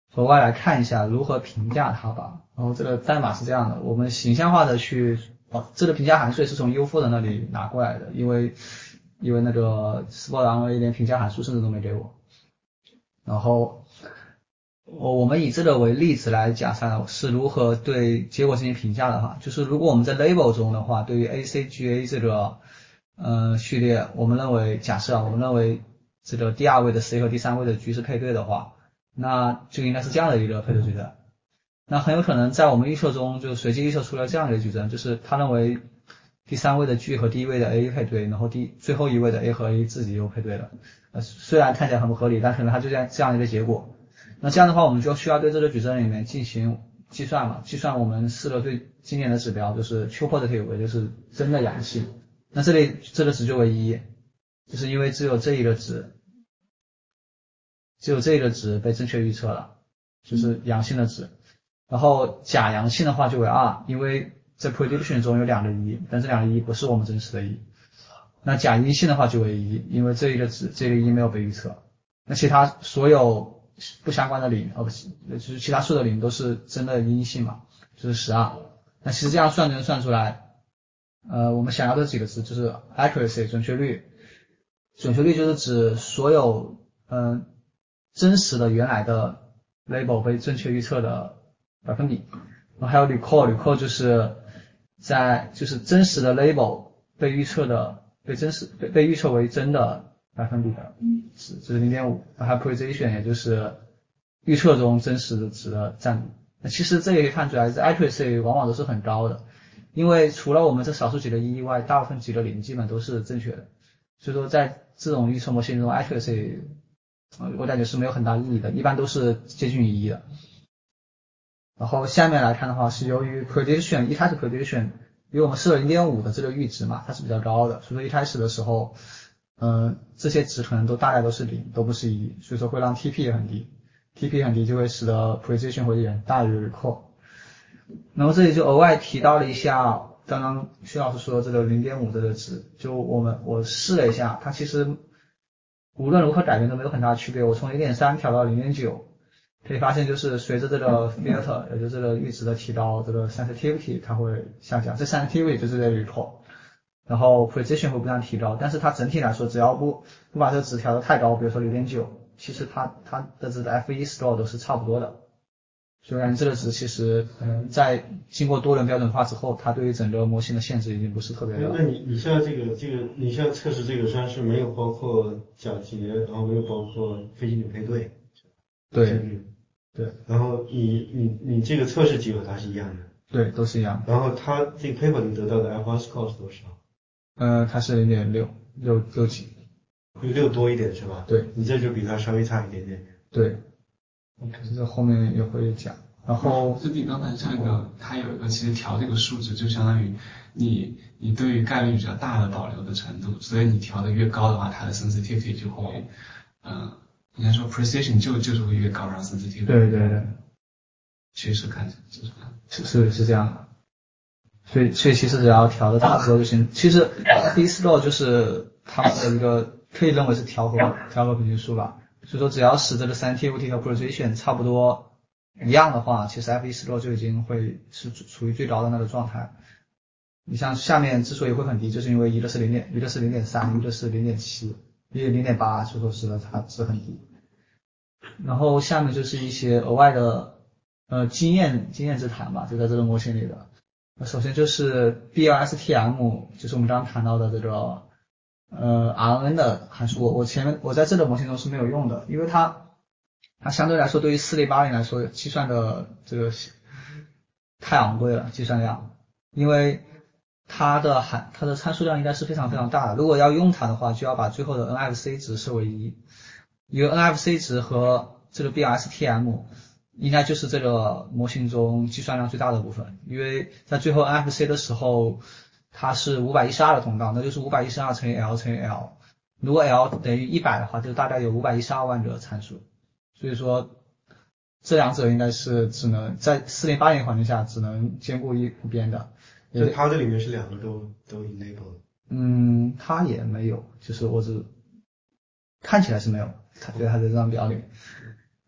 额外来看一下如何评价它吧。然后这个代码是这样的，我们形象化的去，哦，这个评价函数也是从 U four 的那里拿过来的，因为因为那个 Spot R N A 连评价函数甚至都没给我。然后我我们以这个为例子来假设是如何对结果进行评价的话，就是如果我们在 label 中的话，对于 A C G A 这个呃序列，我们认为假设我们认为这个第二位的 C 和第三位的 G 是配对的话，那就应该是这样的一个配对矩阵。那很有可能在我们预测中就随机预测出了这样一个矩阵，就是他认为第三位的 G 和第一位的 A 配对，然后第最后一位的 A 和 A 自己又配对了。呃，虽然看起来很不合理，但可能它就这样这样一个结果。那这样的话，我们就需要对这个矩阵里面进行计算嘛，计算我们四个最经典的指标，就是 true positive， 也就是真的阳性。那这里这个值就为一，就是因为只有这一个值，只有这个值被正确预测了，就是阳性的值。然后假阳性的话就为二，因为在 prediction 中有两个一，但这两个一不是我们真实的一。那假阴性的话就为一，因为这一个值这个一没有被预测。那其他所有不相关的零，哦不是，就是其他数的零都是真的阴性嘛，就是十二。那其实这样算就能算出来，呃，我们想要的几个值就是 accuracy 准确率，准确率就是指所有嗯、呃、真实的原来的 label 被正确预测的百分比。然后还有 recall，recall 就是在就是真实的 label 被预测的被真实被被预测为真的百分比的值，这是 零点五。还有 precision， 也就是预测中真实的值的占比。那其实这也可以看出来，这 accuracy 往往都是很高的，因为除了我们这少数几个一以外，大部分几个零基本都是正确的。所以说在这种预测模型中 accuracy 我感觉是没有很大意义的，一般都是接近于一的。然后下面来看的话，是由于 prediction 一开始 prediction 因为我们设了 零点五 的这个阈值嘛，它是比较高的，所以说一开始的时候嗯，这些值可能都大概都是零，都不是一，所以说会让 T P 也很低， T P 很低就会使得 precision 会远大于 recall。 然后这里就额外提到了一下刚刚薛老师说的这个 零点五 这个值，就我们我试了一下，它其实无论如何改变都没有很大的区别。我从 零点三 调到 零点九， 可以发现就是随着这个 filter 也就是这个阈值的提高，这个 sensitivity 它会下降，这 sensitivity 就是这个 recall，然后 precision 会不断提高，但是它整体来说只要不不把这个值调得太高，比如说 零点九， 其实它它的这个 F 一 score 都是差不多的。虽然这个值其实嗯在经过多轮标准化之后，它对于整个模型的限制已经不是特别大。 那你你现在这个这个你现在测试这个算是没有包括假结，然后没有包括非经典配对。 对对。 然后你你你这个测试结果它是一样的。 对，都是一样的。 然后它这个 paper 你得到的 F 一 score 是多少？ 呃，它是 零点六，六六几， 比六多一点是吧？ 对， 你这就比它稍微差一点点。 对，这后面也会讲。然后就你刚才这个，它有一个其实调这个数值，就相当于你你对于概率比较大的保留的程度，所以你调的越高的话，它的 sensitivity 就会，嗯、呃，应该说 precision 就就是会越高，然后 sensitivity 对对对， 趋势看起来就是是是是这样的。所以所以其实只要调的差不多就行。其实 F 一 score 就是他们的一个可以认为是调和调和平均数吧。所以说只要使这个 sensitivity 和 precision 差不多一样的话，其实 F 一 score 就已经会是处于最高的那个状态。你像下面之所以会很低，就是因为一个是零点，一个是 零点三， 一个是 零点七， 一个 零点八， 所以说使得它值很低。然后下面就是一些额外的呃经验经验之谈吧，就在这个模型里的。首先就是 B L S T M， 就是我们刚刚谈到的这个呃 R N N 的函数，我我前面我在这个模型中是没有用的，因为它它相对来说对于四零八零来说计算的这个太昂贵了，计算量，因为它的含它的参数量应该是非常非常大的，如果要用它的话，就要把最后的 N F C 值设为一，因为 N F C 值和这个 B L S T M应该就是这个模型中计算量最大的部分，因为在最后 N F C 的时候，它是五百一十二的通道，那就是五百一十二乘以 L 乘以 L， 如果 L 等于一百的话，就大概有五百一十二万个参数，所以说这两者应该是只能在四零八零环境下只能兼顾一边的。 就它这里面是两个都都 enable。 嗯，它也没有，就是我只看起来是没有，它对它在这张表里。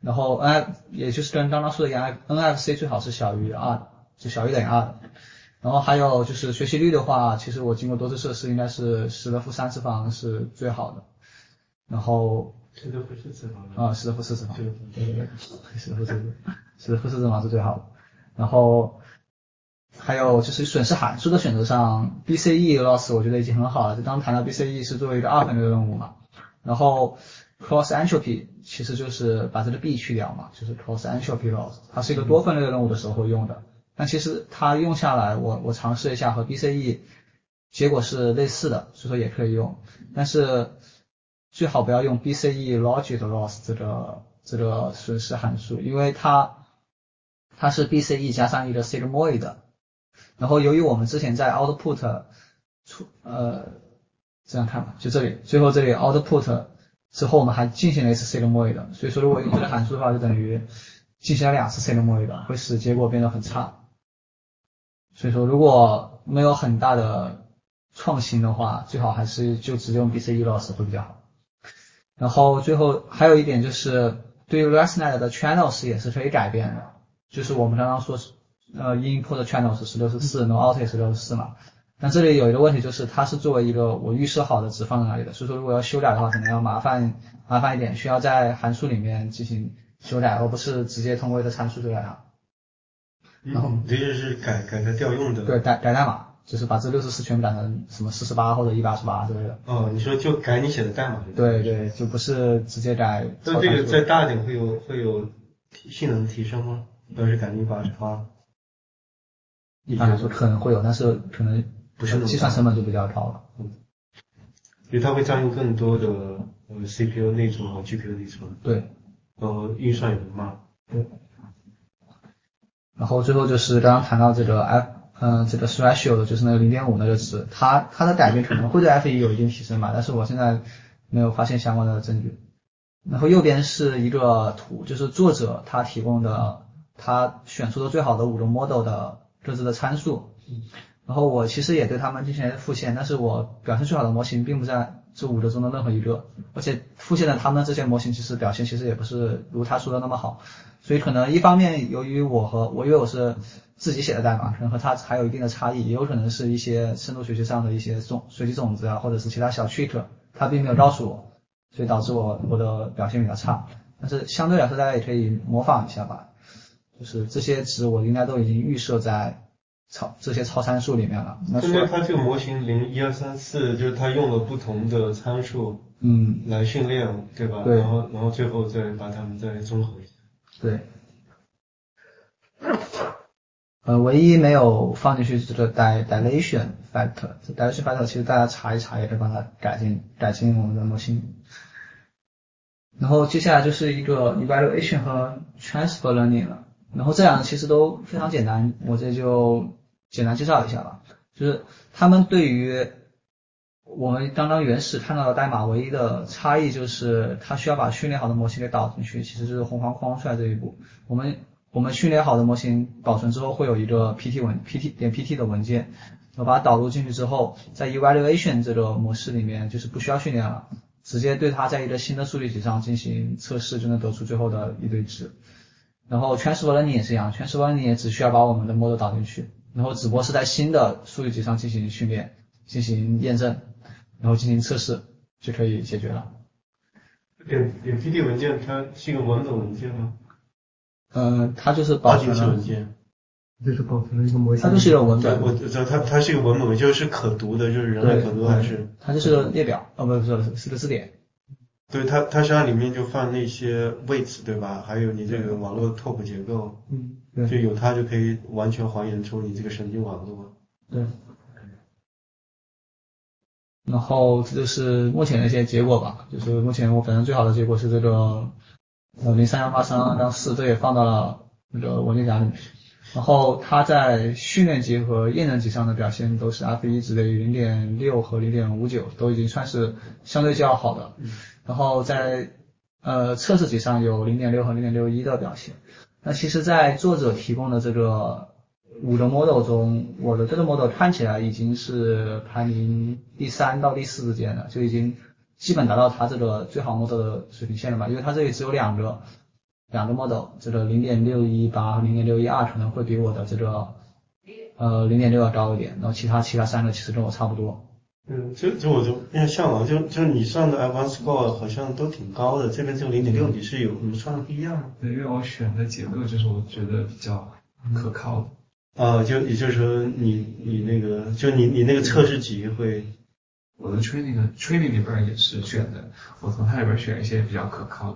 然后 N F 也就是跟刚刚说的一样 ，N F C 最好是小于二，就小于等于二的。然后还有就是学习率的话，其实我经过多次测试，应该是十的负三次方是最好的。然后十的负四次方啊，十的负四次方，对对对，十的负四次，十的负四次方是最好的。然后还有就是损失函数的选择上 ，B C E loss 我觉得已经很好了。就刚谈到 B C E 是作为一个二分的任务嘛，然后 cross entropy 其实就是把这个 b 去掉嘛，就是 cross entropy loss， 它是一个多分类的任务的时候会用的。但其实它用下来，我我尝试一下和 B C E 结果是类似的，所以说也可以用。但是最好不要用 B C E logit loss 这个这个损失函数，因为它它是 B C E 加上一个 sigmoid， 然后由于我们之前在 output 出呃这样看吧，就这里最后这里 output 之后我们还进行了一次 sigmoid， 所以说如果用这个函数的话，就等于进行了两次 sigmoid， 会使结果变得很差。所以说如果没有很大的创新的话，最好还是就直接用 B C E loss 会比较好。然后最后还有一点就是对于 ResNet 的 channels 也是可以改变的，就是我们刚刚说呃 input channels 是六十四 no out 也是六十四嘛，但这里有一个问题就是它是作为一个我预设好的值放在那里的，所以说如果要修改的话可能要麻烦麻烦一点，需要在函数里面进行修改，而不是直接通过一个参数就来它。 然后这就是改改它调用的， 对，改改代码，就是把这六十四全部改成什么四十八或者一百二十八之类的。 哦，你说就改你写的代码？ 对对，就不是直接改。 那这个再大一点会有会有性能提升吗？要是改一百二十八？ 一般来说可能会有，但是可能不是计算成本就比较高了。 嗯，因为它会占用更多的呃 C P U 内存和 G P U 内存。 对。 呃，运算也很慢。 对。然后最后就是刚刚谈到这个 F， 嗯、呃，这个 threshold 就是那个 零点五 那个值，它它的改变可能会对 F 一 有一定提升吧，但是我现在没有发现相关的证据。然后右边是一个图，就是作者他提供的他选出的最好的五个 model 的各自的参数。然后我其实也对他们进行了复现，但是我表现最好的模型并不在这五个中的任何一个，而且复现的他们这些模型其实表现其实也不是如他说的那么好，所以可能一方面由于我和我因为我是自己写的代码，可能和他还有一定的差异，也有可能是一些深度学习上的一些种随机种子啊，或者是其他小 trick 他并没有告诉我，所以导致我我的表现比较差。但是相对来说大家也可以模仿一下吧，就是这些值我应该都已经预设在超这些超参数里面了。那因为它这个模型零一二三四，就是它用了不同的参数， 嗯， 来训练，对吧？ 对。 然后然后最后再把它们再综合一下。 对。呃，唯一没有放进去这个 dilation factor， 这 dilation factor 其实大家查一查也可以把它改进改进我们的模型。然后接下来就是一个 evaluation 和 transfer learning 了。然后这两个其实都非常简单，我这就简单介绍一下吧。就是他们对于我们刚刚原始看到的代码唯一的差异就是它需要把训练好的模型给导进去，其实就是红框框出来这一步。我们我们训练好的模型保存之后会有一个 pt 文 pt 点 pt 的文件，我把它导入进去之后，在 evaluation 这个模式里面就是不需要训练了，直接对它在一个新的数据集上进行测试，就能得出最后的一堆值。然后 transfer learning 也是一样 ，transfer learning 也只需要把我们的 model 导进去，然后只不过是在新的数据集上进行训练、进行验证，然后进行测试就可以解决了。 点点 P T 文件它是一个文本文件吗？ 嗯，它就是保存了文件， 就是保存了一个模型。 它就是一个文本， 我知道它它是一个文本文件，就是可读的，就是人类可读还是？ 它就是个列表，哦不不是是个字典。 对，它它实际上里面就放那些 weights 对吧？还有你这个网络 top 结构， 嗯，对， 就有它就可以完全还原出你这个神经网络。 对。然后这就是目前的一些结果吧，就是目前我反正最好的结果是这个呃零三一八三二杠四，这也放到了那个文件夹里面。然后它在训练集和验证集上的表现都是 F 一 值等于 零点六 和 零点五九， 都已经算是相对较好的。然后在呃测试集上有 零点六 和 零点六一 的表现。那其实在作者提供的这个五个 model 中，我的这个 model 看起来已经是排名第三到第四之间的，就已经基本达到它这个最好 model 的水平线了吧，因为它这里只有两个两个 model， 这个 零点六一八 和 零点六一二 可能会比我的这个呃 零点六 要高一点，然后其他其他三个其实跟我差不多。 嗯，这这我就有点向往，就就你上的 Advanced Score 好像都挺高的，这边只有 零点六， 你是有什么上的不一样吗？ 对，因为我选的结构就是我觉得比较可靠的。 啊，就也就是说你你那个就你你那个测试集会， 我的 training 的 training 里边也是选的，我从它里边选一些比较可靠的。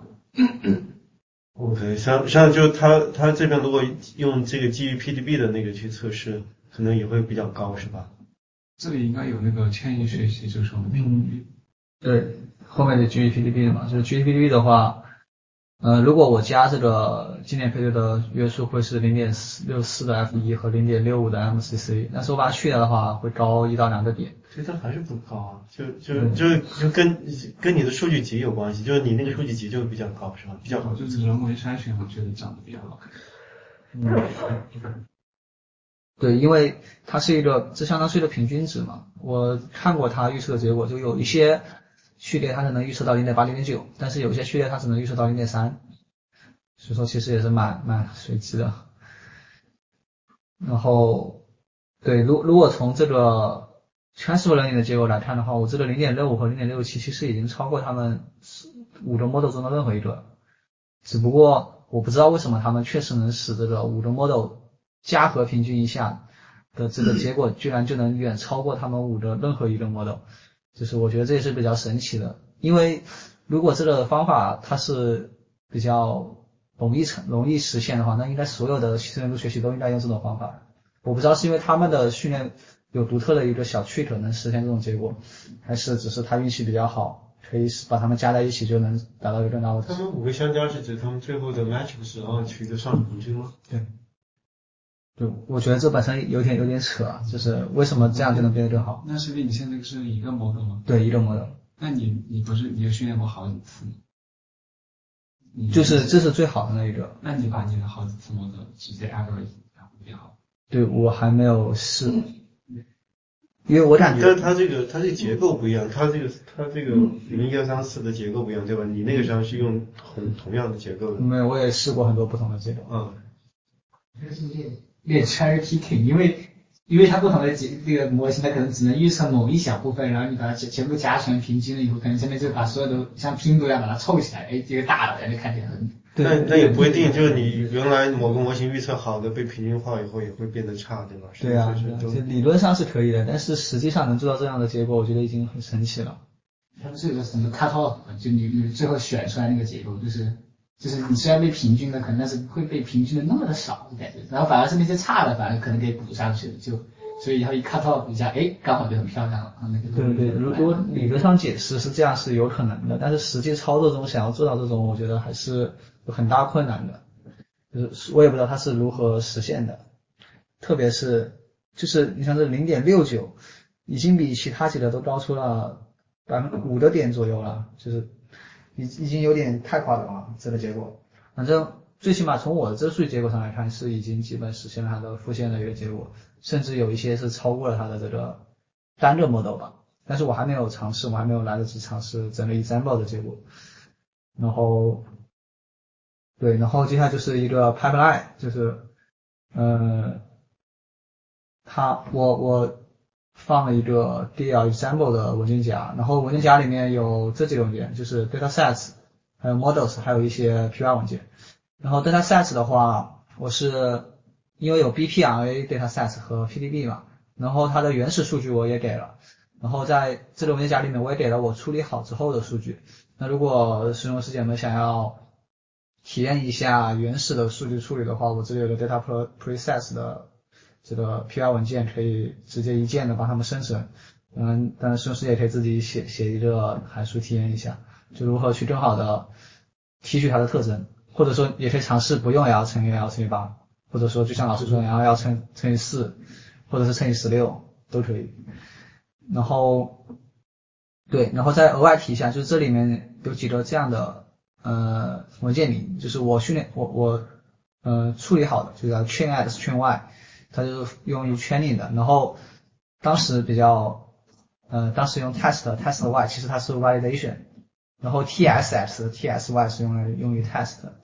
OK， 像像就他他这边如果用这个基于 P D B 的那个去测试，可能也会比较高，是吧？ 这里应该有那个迁移学习，就是我们评语。 对，后面的 G P D B 的嘛，就是 G P D B 的话，呃，如果我加这个经典配对的约束会是 零点六四 的 F 一 和 零点六五 的 M C C， 但是我把它去掉的话会高一到两个点。 其实它还是不高啊，就就就就跟跟你的数据集有关系，就是你那个数据集就比较高，是吧？比较好， 就是人为筛选，我觉得长得比较好看。 嗯，对，因为它是一个，这相当是一个平均值嘛。我看过它预测的结果，就有一些序列它可能预测到 零点八、零点九， 但是有些序列它只能预测到 零点三， 所以说其实也是蛮蛮随机的。然后，对，如如果从这个 transfer learning 的结果来看的话，我这个 零点六五 和 零点六七 其实已经超过他们五个 model 中的任何一个，只不过我不知道为什么他们确实能使这个五个 model 加和平均一下的这个结果居然就能远超过他们五的任何一个 model， 就是我觉得这也是比较神奇的。因为如果这个方法它是比较容易成容易实现的话，那应该所有的深度学习都应该用这种方法。我不知道是因为他们的训练有独特的一个小 trick 能实现这种结果，还是只是他运气比较好，可以把它们加在一起就能达到一个更高的。 他们五个相加是指他们最后的 matrix 然后取一个上平均吗？ 对。对，我觉得这本身有点有点扯，就是为什么这样就能变得更好？ 那是因为你现在是一个 model 吗？ 对，一个 model。 那你你不是你也训练过好几次吗？ 就是这是最好的那一个。 那你把你的好几次 model 直接 average 然后变好？ 对，我还没有试，因为我感觉， 但它这个它这个结构不一样，它这个它这个零一二三四的结构不一样，对吧？你那个实际上是用同同样的结构的。 没有，我也试过很多不同的结构。 嗯。 就是练练 cherry picking， 因为因为它不同的结这个模型，它可能只能预测某一小部分，然后你把它全全部加成平均了以后，可能现在就把所有的像拼图一样把它凑起来，哎，这个大的人就看起来很。 那那也不一定，就是你原来某个模型预测好的被平均化以后也会变得差，对吧？ 对啊，就理论上是可以的，但是实际上能做到这样的结果，我觉得已经很神奇了。 它不是有个什么 cut off， 就你你最后选出来那个结构，就是就是你虽然被平均的，可能但是不会被平均的那么的少的感觉，然后反而是那些差的，反而可能给补上去了，就所以它一 cut off 一下，哎，刚好就很漂亮了啊，那个。 对对，如如果理论上解释是这样是有可能的，但是实际操作中想要做到这种，我觉得还是有很大困难的，就是我也不知道它是如何实现的，特别是就是你像这 零点六九 已经比其他几个都高出了百分之五的点左右了，就是已已经有点太夸张了这个结果。反正最起码从我的这个数据结果上来看，是已经基本实现了它的复现的一个结果，甚至有一些是超过了它的这个单个 model 吧。但是我还没有尝试，我还没有来得及尝试整个 example 的结果。然后，对，然后接下来就是一个 pipeline， 就是，呃，它我我放了一个 D L example 的文件夹，然后文件夹里面有这几个文件，就是 datasets， 还有 models， 还有一些 P Y 文件。然后 datasets 的话，我是因为有 B P R A datasets 和 P D B 嘛，然后它的原始数据我也给了。然后在这个文件夹里面，我也给了我处理好之后的数据。那如果使用师姐们想要体验一下原始的数据处理的话，我这里有个 data process 的这个 P Y 文件，可以直接一键的帮他们生成。嗯，当然使用师也可以自己写写一个函数体验一下，就如何去更好的提取它的特征，或者说也可以尝试不用 L 乘以 L 乘以八，或者说就像老师说 L L 乘乘以四，或者是乘以十六都可以。然后，对，然后再额外提一下，就是这里面有几个这样的呃文件名，就是我训练我我呃处理好的，就叫 train X train Y， 它就是用于 training 的。然后当时比较呃当时用 test test Y， 其实它是 validation， 然后 T S X T S Y 是用来用于 test。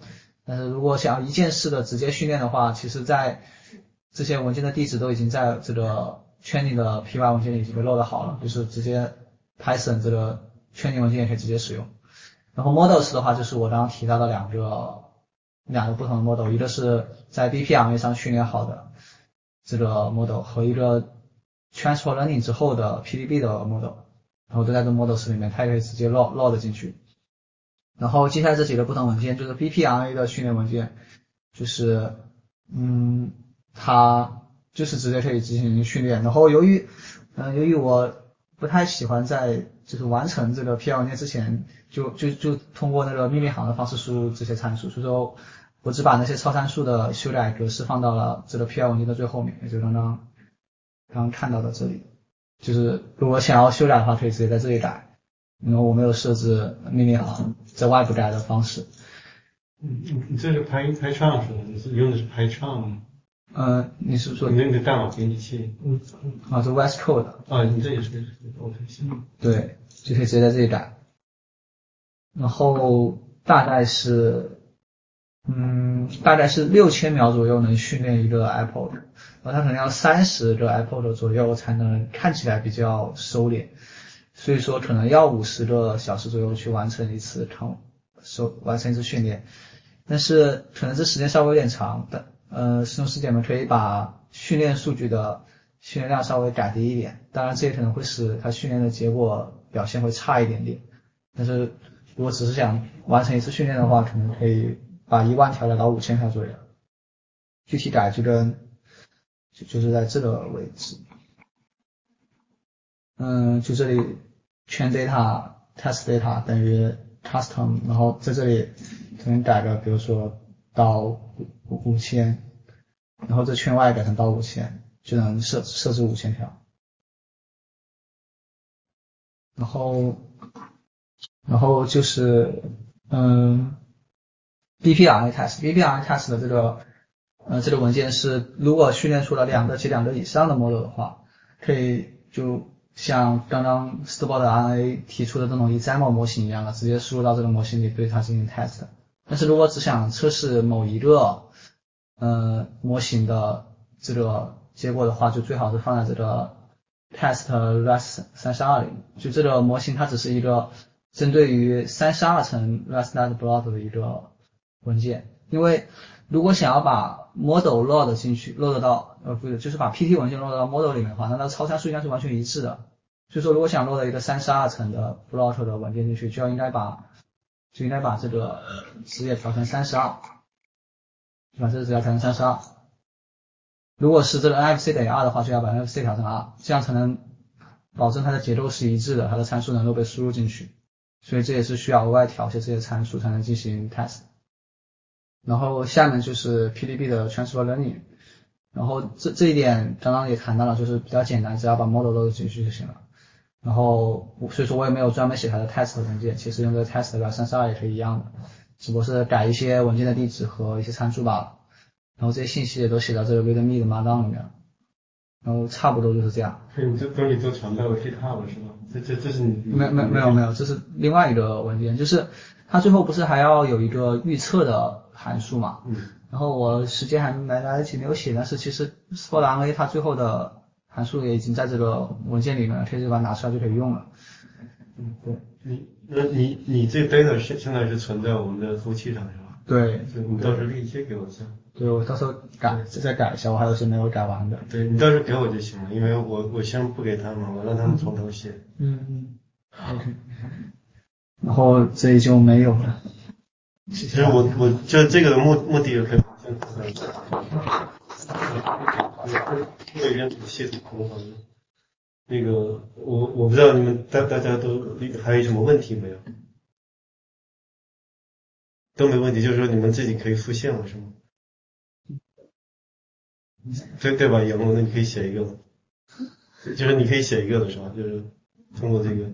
但是如果想要一键式的直接训练的话，其实在这些文件的地址都已经在这个圈里的 P Y 文件里已经被 load 好了，就是直接 Python 这个圈里文件也可以直接使用。然后 models 的话，就是我刚刚提到的两个两个不同的 model， 一个是在 B P R A 上训练好的这个 model 和一个 transfer learning 之后的 P D B 的 model， 然后都在这 models 里面，它也可以直接 load load 进去。然后接下来这几个不同文件就是 B P R A 的训练文件，就是嗯，它就是直接可以进行训练。然后由于嗯、呃，由于我不太喜欢在就是完成这个 P R 文件之前就就就通过那个命令行的方式输入这些参数，所以说我只把那些超参数的修改格式放到了这个 P R 文件的最后面，也就刚刚刚刚看到的这里。就是如果想要修改的话，可以直接在这里改。然后我没有设置命令行在外部改的方式。 嗯，你你这是拍拍唱是吧？你是用的是拍唱吗？ 呃，你是说你那个代码编辑器？ 嗯啊，是 V S Code 啊，你这也是 OK 行。 对，就可以直接在这里改。然后大概是嗯，大概是六千秒左右能训练一个 iPod， 然后它可能要三十个 iPod 左右才能看起来比较收敛。所以说可能要五十个小时左右去完成一次康收完成一次训练，但是可能这时间稍微有点长，但呃，使用师姐们可以把训练数据的训练量稍微改低一点，当然这也可能会使它训练的结果表现会差一点点，但是如果只是想完成一次训练的话，可能可以把一万条改到五千条左右，具体改就跟就就是在这个位置。嗯，就这里圈 data test data 等于 custom， 然后在这里可能改个比如说到五千，然后这圈外改成到五千，就能设设置五千条。然后然后就是嗯 B P R A test B P R A test 的这个呃这个文件是如果训练出了两个及两个以上的 model 的话，可以就像刚刚 Stable 的 R N A 提出的这种 example 模型一样的，直接输入到这个模型里对它进行 test。但是如果只想测试某一个呃模型的这个结果的话，就最好是放在这个 test ras 三十二里。就这个模型它只是一个针对于三十二层 raster.plot 的一个文件，因为如果想要把 model load 进去 load 到呃不是就是把 P T 文件 load 到 model 里面的话，那它超参数应该是完全一致的。所以说如果想 load 一个三十二层的 plot 的文件进去，就要应该把就应该把这个值也调成三十二，把这个值要调成三十二。如果是这个 N F C 等于二的话，就要把 N F C 调成二，这样才能保证它的结构是一致的，它的参数能够被输入进去。所以这也是需要额外调一些这些参数才能进行 test。然后下面就是 P D B 的 transfer learning， 然后这这一点刚刚也谈到了，就是比较简单，只要把 model load 进去就行了。然后所以说我也没有专门写它的 test 文件，其实用这个 test 的三十二也可以一样的，只不过是改一些文件的地址和一些参数罢了。然后这些信息也都写到这个 readme 的 markdown 里面了。然后差不多就是这样。 你这等你都传到 GitHub 是吧？这这这是你没没没有没有，这是另外一个文件，就是它最后不是还要有一个预测的函数嘛？ 嗯。 然后我时间还没来得及没有写，但是其实 Spot R N A 它最后的函数也已经在这个文件里面了，可以就把它拿出来就可以用了。嗯，对。 你那你你这 data 现现在是存在我们的服务器上是吧？ 对。 你到时候链接给我一下。 对，我到时候改再改一下，我还有些没有改完的。 对，你到时候给我就行了，因为我我先不给他们，我让他们从头写。 嗯嗯。OK。然后这里就没有了。 其实我我就这个的目目的也可以先做一个系统工作。那个我我不知道你们大大家都还有什么问题没有？都没问题，就是说你们自己可以复现了是吗？对对吧？杨龙，那你可以写一个，就是你可以写一个的是吧？就是通过这个，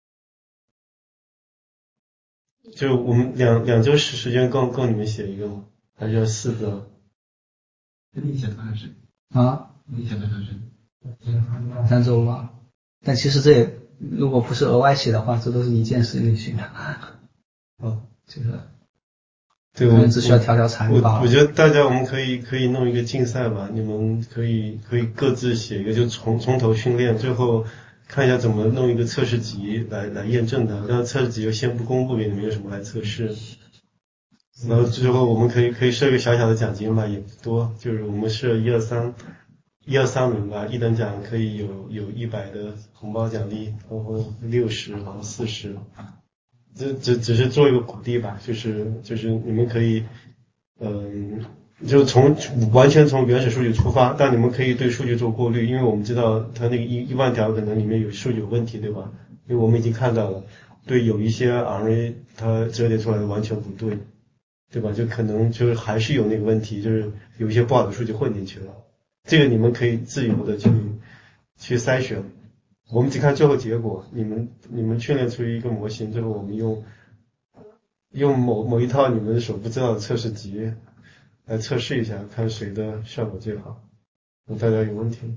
就我们两两周时时间够够你们写一个吗？还是要四个？ 你写多少是？ 啊？ 你写多少是？ 两三周吧。但其实这也如果不是额外写的话，这都是一件事情的。 哦， 就是。 对，我们只需要调调参我考。 我觉得大家我们可以可以弄一个竞赛嘛，你们可以可以各自写一个，就从从头训练，最后看一下怎么弄一个测试集来来验证它。但测试集又先不公布给你们，有什么来测试？然后最后我们可以可以设一个小小的奖金吧，也不多，就是我们设一二三一二三名吧，一等奖可以有有一百的红包奖励，然后六十，然后四十。这只只是做一个鼓励吧，就是就是你们可以，嗯、呃，就从完全从原始数据出发，但你们可以对数据做过滤，因为我们知道它那个一一万条可能里面有数据有问题，对吧？因为我们已经看到了，对有一些 R N A 它折叠出来的完全不对，对吧？就可能就是还是有那个问题，就是有一些不好的数据混进去了，这个你们可以自由的去去筛选。我们只看最后结果，你们你们训练出一个模型，最后我们用用某某一套你们所不知道的测试集来测试一下，看谁的效果最好。大家有问题？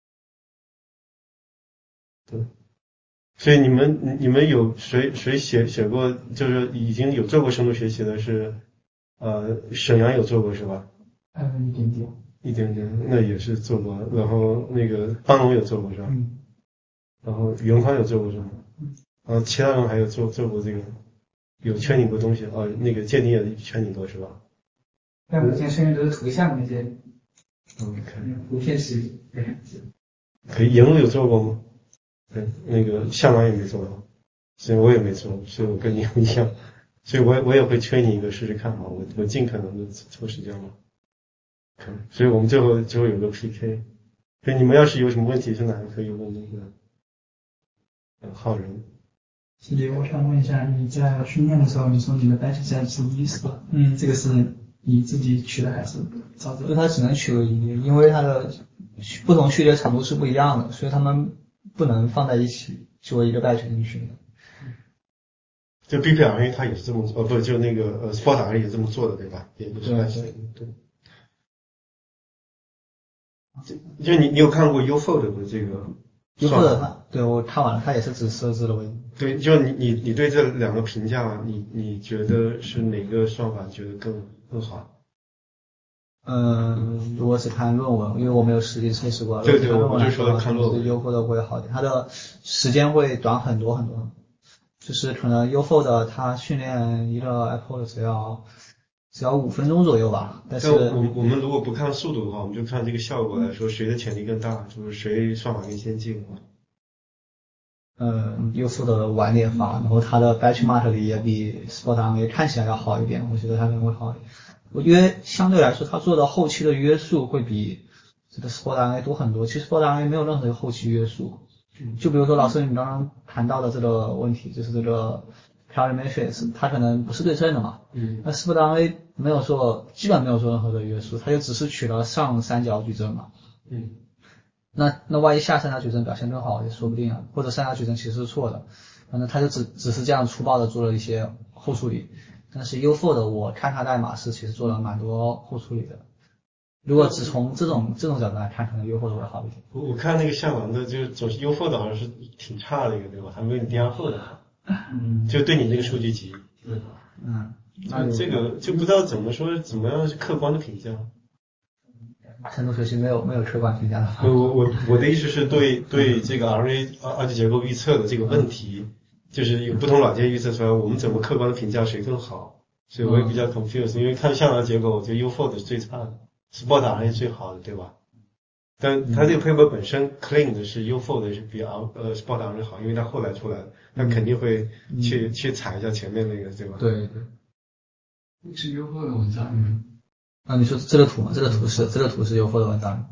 对，所以你们你们有谁谁写写过，就是已经有做过深度学习的是，呃，沈阳有做过是吧？ 嗯，一点点， 一点点，那也是做过。然后那个邦龙有做过是吧？ 嗯。 然后袁宽有做过什么？然后其他人还有做做过这个，有圈你过东西哦，那个鉴定也圈你过是吧？ 但我现在训练都是图像那些， 嗯，可以。 图片识别。 可以，沿路有做过吗？对，那个向南也没做过，所以我也没做，所以我跟你不一样，所以我我也会圈你一个试试看嘛，我我尽可能的抽时间嘛。可以，所以我们最后最后有个 P K， 所以你们要是有什么问题，现在还可以问那个。好人， 师姐，我想问一下，你在训练的时候，你说你的 batch size 是一是吧？嗯，这个是你自己取的还是照着？ 就它只能取个一，因为它的不同序列长度是不一样的，所以它们不能放在一起作为一个 batch 进去训练。 就 B P R A 它也是这么做，呃，不，就那个呃 Spot R A 也这么做的，对吧？也是 batch 对对。就就你你有看过 UFold 的这个？ 优酷的它，对我看完了，它也是只设置了为。 对，就你你你对这两个评价，你你觉得是哪个算法觉得更更好？ 嗯，如果是看论文，因为我没有实际测试过。 对对，我就说看论文。 优酷的会好一点，它的时间会短很多很多。就是可能优酷的它训练一个 Apple 只要只要五分钟左右吧。但是我我们如果不看速度的话，我们就看这个效果来说，谁的潜力更大，就是谁算法更先进。 嗯，优酷的晚点发，然后它的 benchmark 里也比 Spot R A 看起来要好一点，我觉得它可能会好一点。我觉得相对来说，它做的后期的约束会比这个 Spot R A 多很多。其实 Spot R A 没有任何的后期约束，就比如说老师你刚刚谈到的这个问题，就是这个 Carry Matrix， 它可能不是对称的嘛。嗯。那 Spot R A 没有做，基本没有做任何的约束，它就只是取了上三角矩阵嘛。嗯。那那万一下三角矩阵表现更好也说不定啊，或者三角矩阵其实是错的，反正他就只只是这样粗暴的做了一些后处理。但是 UFold 我看它代码是其实做了蛮多后处理的。如果只从这种这种角度来看，可能 UFold 会好一点。 我我看那个向南的，就总是 UFold 好像是挺差的一个，对吧？还没有你 D R Fold 好。嗯。就对你这个数据集。 嗯。嗯。 那这个就不知道怎么说，怎么样是客观的评价。 深度学习没有没有客观评价的。 我我我的意思是对对这个 R A 二级结构预测的这个问题，就是有不同软件预测出来，我们怎么客观的评价谁更好？所以我也比较 confused， 因为看向南结果，我觉得 UFold 是最差的 ，Spot R A 最好的，对吧？但它这个 paper 本身 claim 的是 UFold 是比 R 呃 Spot R A 好，因为它后来出来了，那肯定会去、嗯、去踩一下前面那个，对吧？ 对对。 是 UFold 的文章吗？ 啊，你说这个图吗？这个图是这个图是优酷的文章，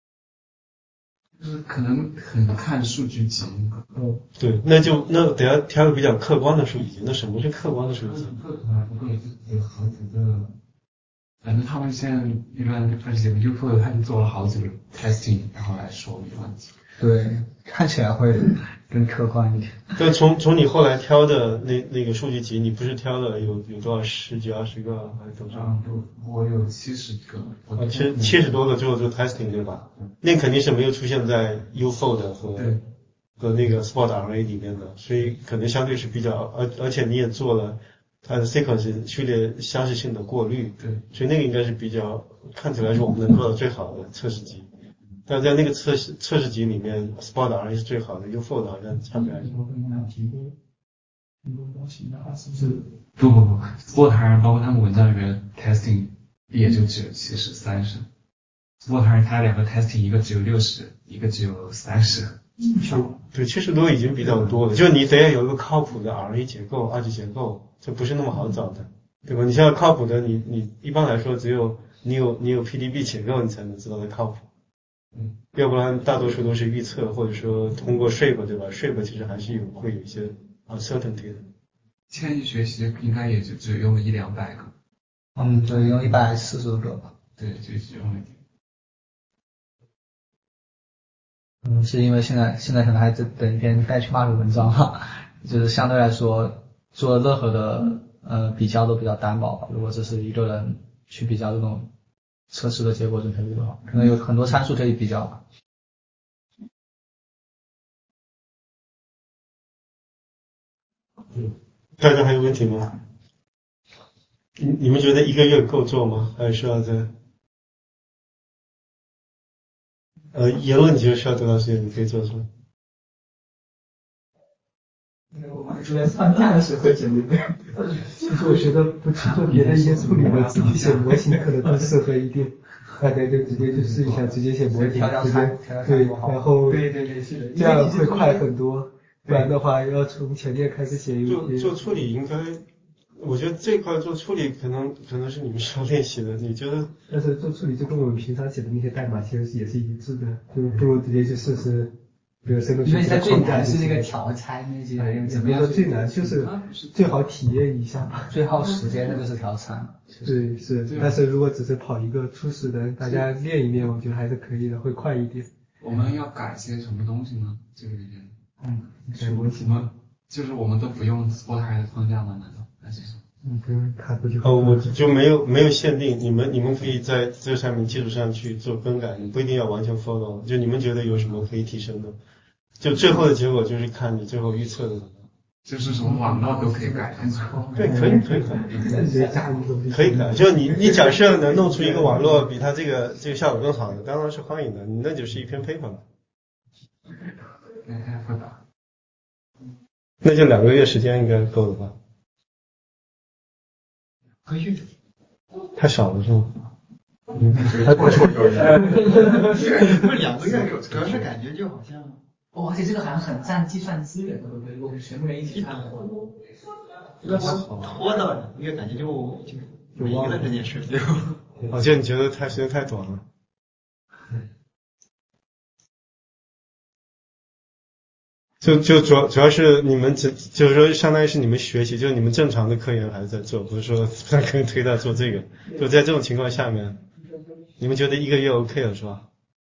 就是可能很看数据集。 嗯， 对，那就那等下挑个比较客观的数据集。那什么是客观的数据集？ 客观不会有好几个，反正他们现在一般而且 UFold 他就做了好几个 testing， 然后来说明问题。 对，看起来会更客观一点。 但从从你后来挑的那那个数据集，你不是挑了有有多少十几二十个还是多少？ 啊，我有七十个。 啊，七七十多个最后做 testing 对吧？嗯、那肯定是没有出现在 UFold 和和那个 Spot R A 里面的，所以可能相对是比较，而而且你也做了它的 sequence 序列相似性的过滤， 对， 所以那个应该是比较看起来是我们能做到最好的测试集。但在那个测试测试集里面 ，Spot R 是最好的 ，U fold 好像差不了。 我跟他评估评估模型的话，是不是？ 不不不 ，Spot R 包括他们文章里面 testing 也就只有七十、三十。Spot R 它两个 testing 一个只有六十，一个只有三十。 对，七十多已经比较多了，就你得要有一个靠谱的 R A 结构、二级结构，这不是那么好找的，对吧？你像靠谱的，你你一般来说只有你有你有 P D B 结构，你才能知道它靠谱。 嗯， 要不然大多数都是预测，或者说通过 shape， 对吧 ？shape 其实还是有会有一些 uncertainty 的。 千亿学习应该也就只用了一两百个。 嗯，对，用一百四十多个吧。 对，就只用了一点。 嗯，是因为现在现在可能还在等一篇代去骂的文章哈，就是相对来说做任何的呃比较都比较单薄吧。如果只是一个人去比较这种测试的结果准确率的话，可能有很多参数可以比较吧。 嗯，大家还有问题吗？你你们觉得一个月够做吗？还是需要再？呃，言论你觉得需要多长时间你可以做出来？ 我们就在放假的时候简历的。 其实我觉得不去做别的一些处理的，自己写模型可能更适合一点。大概就直接去试一下，直接写模型，直接对，然后对对对是的， 这样会快很多。不然的话要从前面开始写。 做做处理应该，我觉得这块做处理可能可能是你们需要练习的。你觉得？ 但是做处理就跟我们平常写的那些代码其实也是一致的，就不如直接去试试。比如深度学习， 因为在最难是那个调参那些， 怎么样最难就是最好体验一下吧。 最耗时间的就是调参。 对，是，但是如果只是跑一个初始的，大家练一练，我觉得还是可以的，会快一点。 我们要改些什么东西吗？这个里面？ 嗯，改模型吗？就是我们都不用 Spot R 的框架吗？难道还是什么？ 嗯，不用，它不就哦，我就没有没有限定，你们你们可以在这上面基础上去做更改，你不一定要完全 follow， 就你们觉得有什么可以提升的，就最后的结果就是看你最后预测的。 就是什么网络都可以改， 对，可以可以改，可以改。就你你假设能弄出一个网络比它这个这个效果更好的，当然是欢迎的，你那就是一篇 paper 了。 那太复杂。 那就两个月时间应该够了吧？ 可以。 太少了是吗？ 嗯，太过久了。不是两个月，主要是感觉就好像。 哦，而且这个好像很占计算资源，对不对？如果我们全部人一起看的话， 要拖到两个月，感觉就就没了这件事就。 而且你觉得太时间太短了。就就主要主要是你们只就是说相当于是你们学习，就是你们正常的科研还是在做，不是说让科研推到做这个。就在这种情况下面，你们觉得一个月 OK 了是吧？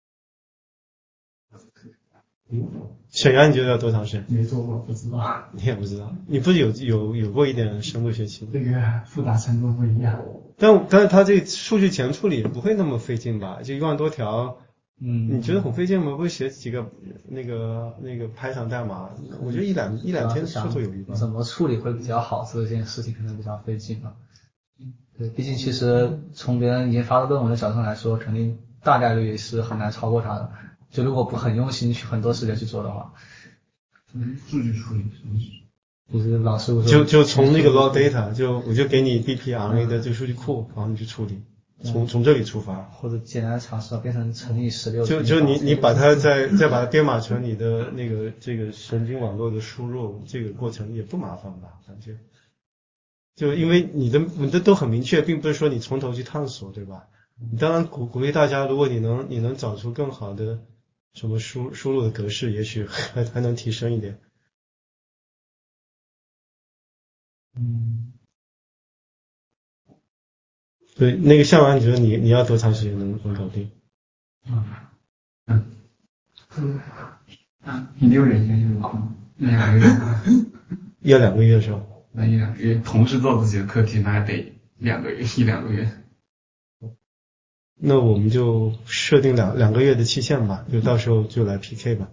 嗯，沈阳你觉得要多长时间？ 没做过，不知道。 你也不知道，你不是有有有过一点深度学习？ 这个复杂程度不一样。 但但是它这个数据前处理不会那么费劲吧？就一万多条。嗯，你觉得很费劲吗？不写几个那个那个 Python 代码，我觉得一两一两天绰绰有余吧。 怎么处理会比较好，这件事情可能比较费劲吧。对，毕竟其实从别人研发的论文的角度来说，肯定大概率是很难超过他的。就如果不很用心去很多时间去做的话。 嗯，数据处理什么？ 就是老师就就从那个 raw data， 就我就给你 D P R A 的这个数据库，然后你去处理。从从这里出发， 或者简单尝试变成乘以十六。 就就你你把它再再把它编码成你的那个这个神经网络的输入，这个过程也不麻烦吧？感觉，就因为你的你的都很明确，并不是说你从头去探索，对吧？你当然鼓鼓励大家，如果你能你能找出更好的什么输输入的格式，也许还还能提升一点。 嗯。 对，那个项目你觉得你你要多长时间能能搞定？ 嗯嗯嗯啊，一六年应该就是空两个月， 要两个月是吧？ 那一两个月，同时做自己的课题，那得两个月一两个月。 那我们就设定两两个月的期限吧，就到时候就来 P K 吧。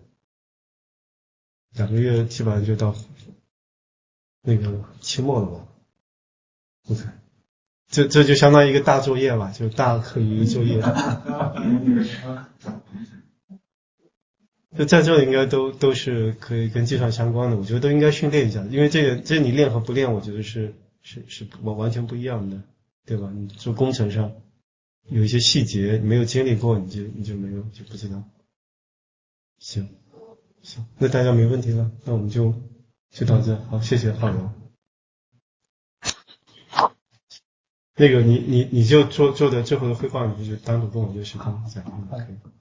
两个月基本上就到那个期末了吧。 OK， 这这就相当于一个大作业吧，就大课余作业。就在这应该都都是可以跟计算相关的，我觉得都应该训练一下，因为这个这你练和不练，我觉得是是是完完全不一样的，对吧？你做工程上有一些细节你没有经历过，你就你就没有就不知道。行行，那大家没问题了，那我们就就到这，好，谢谢浩然。那个你你你就做做的最后的汇报，你就单独跟我约时间再。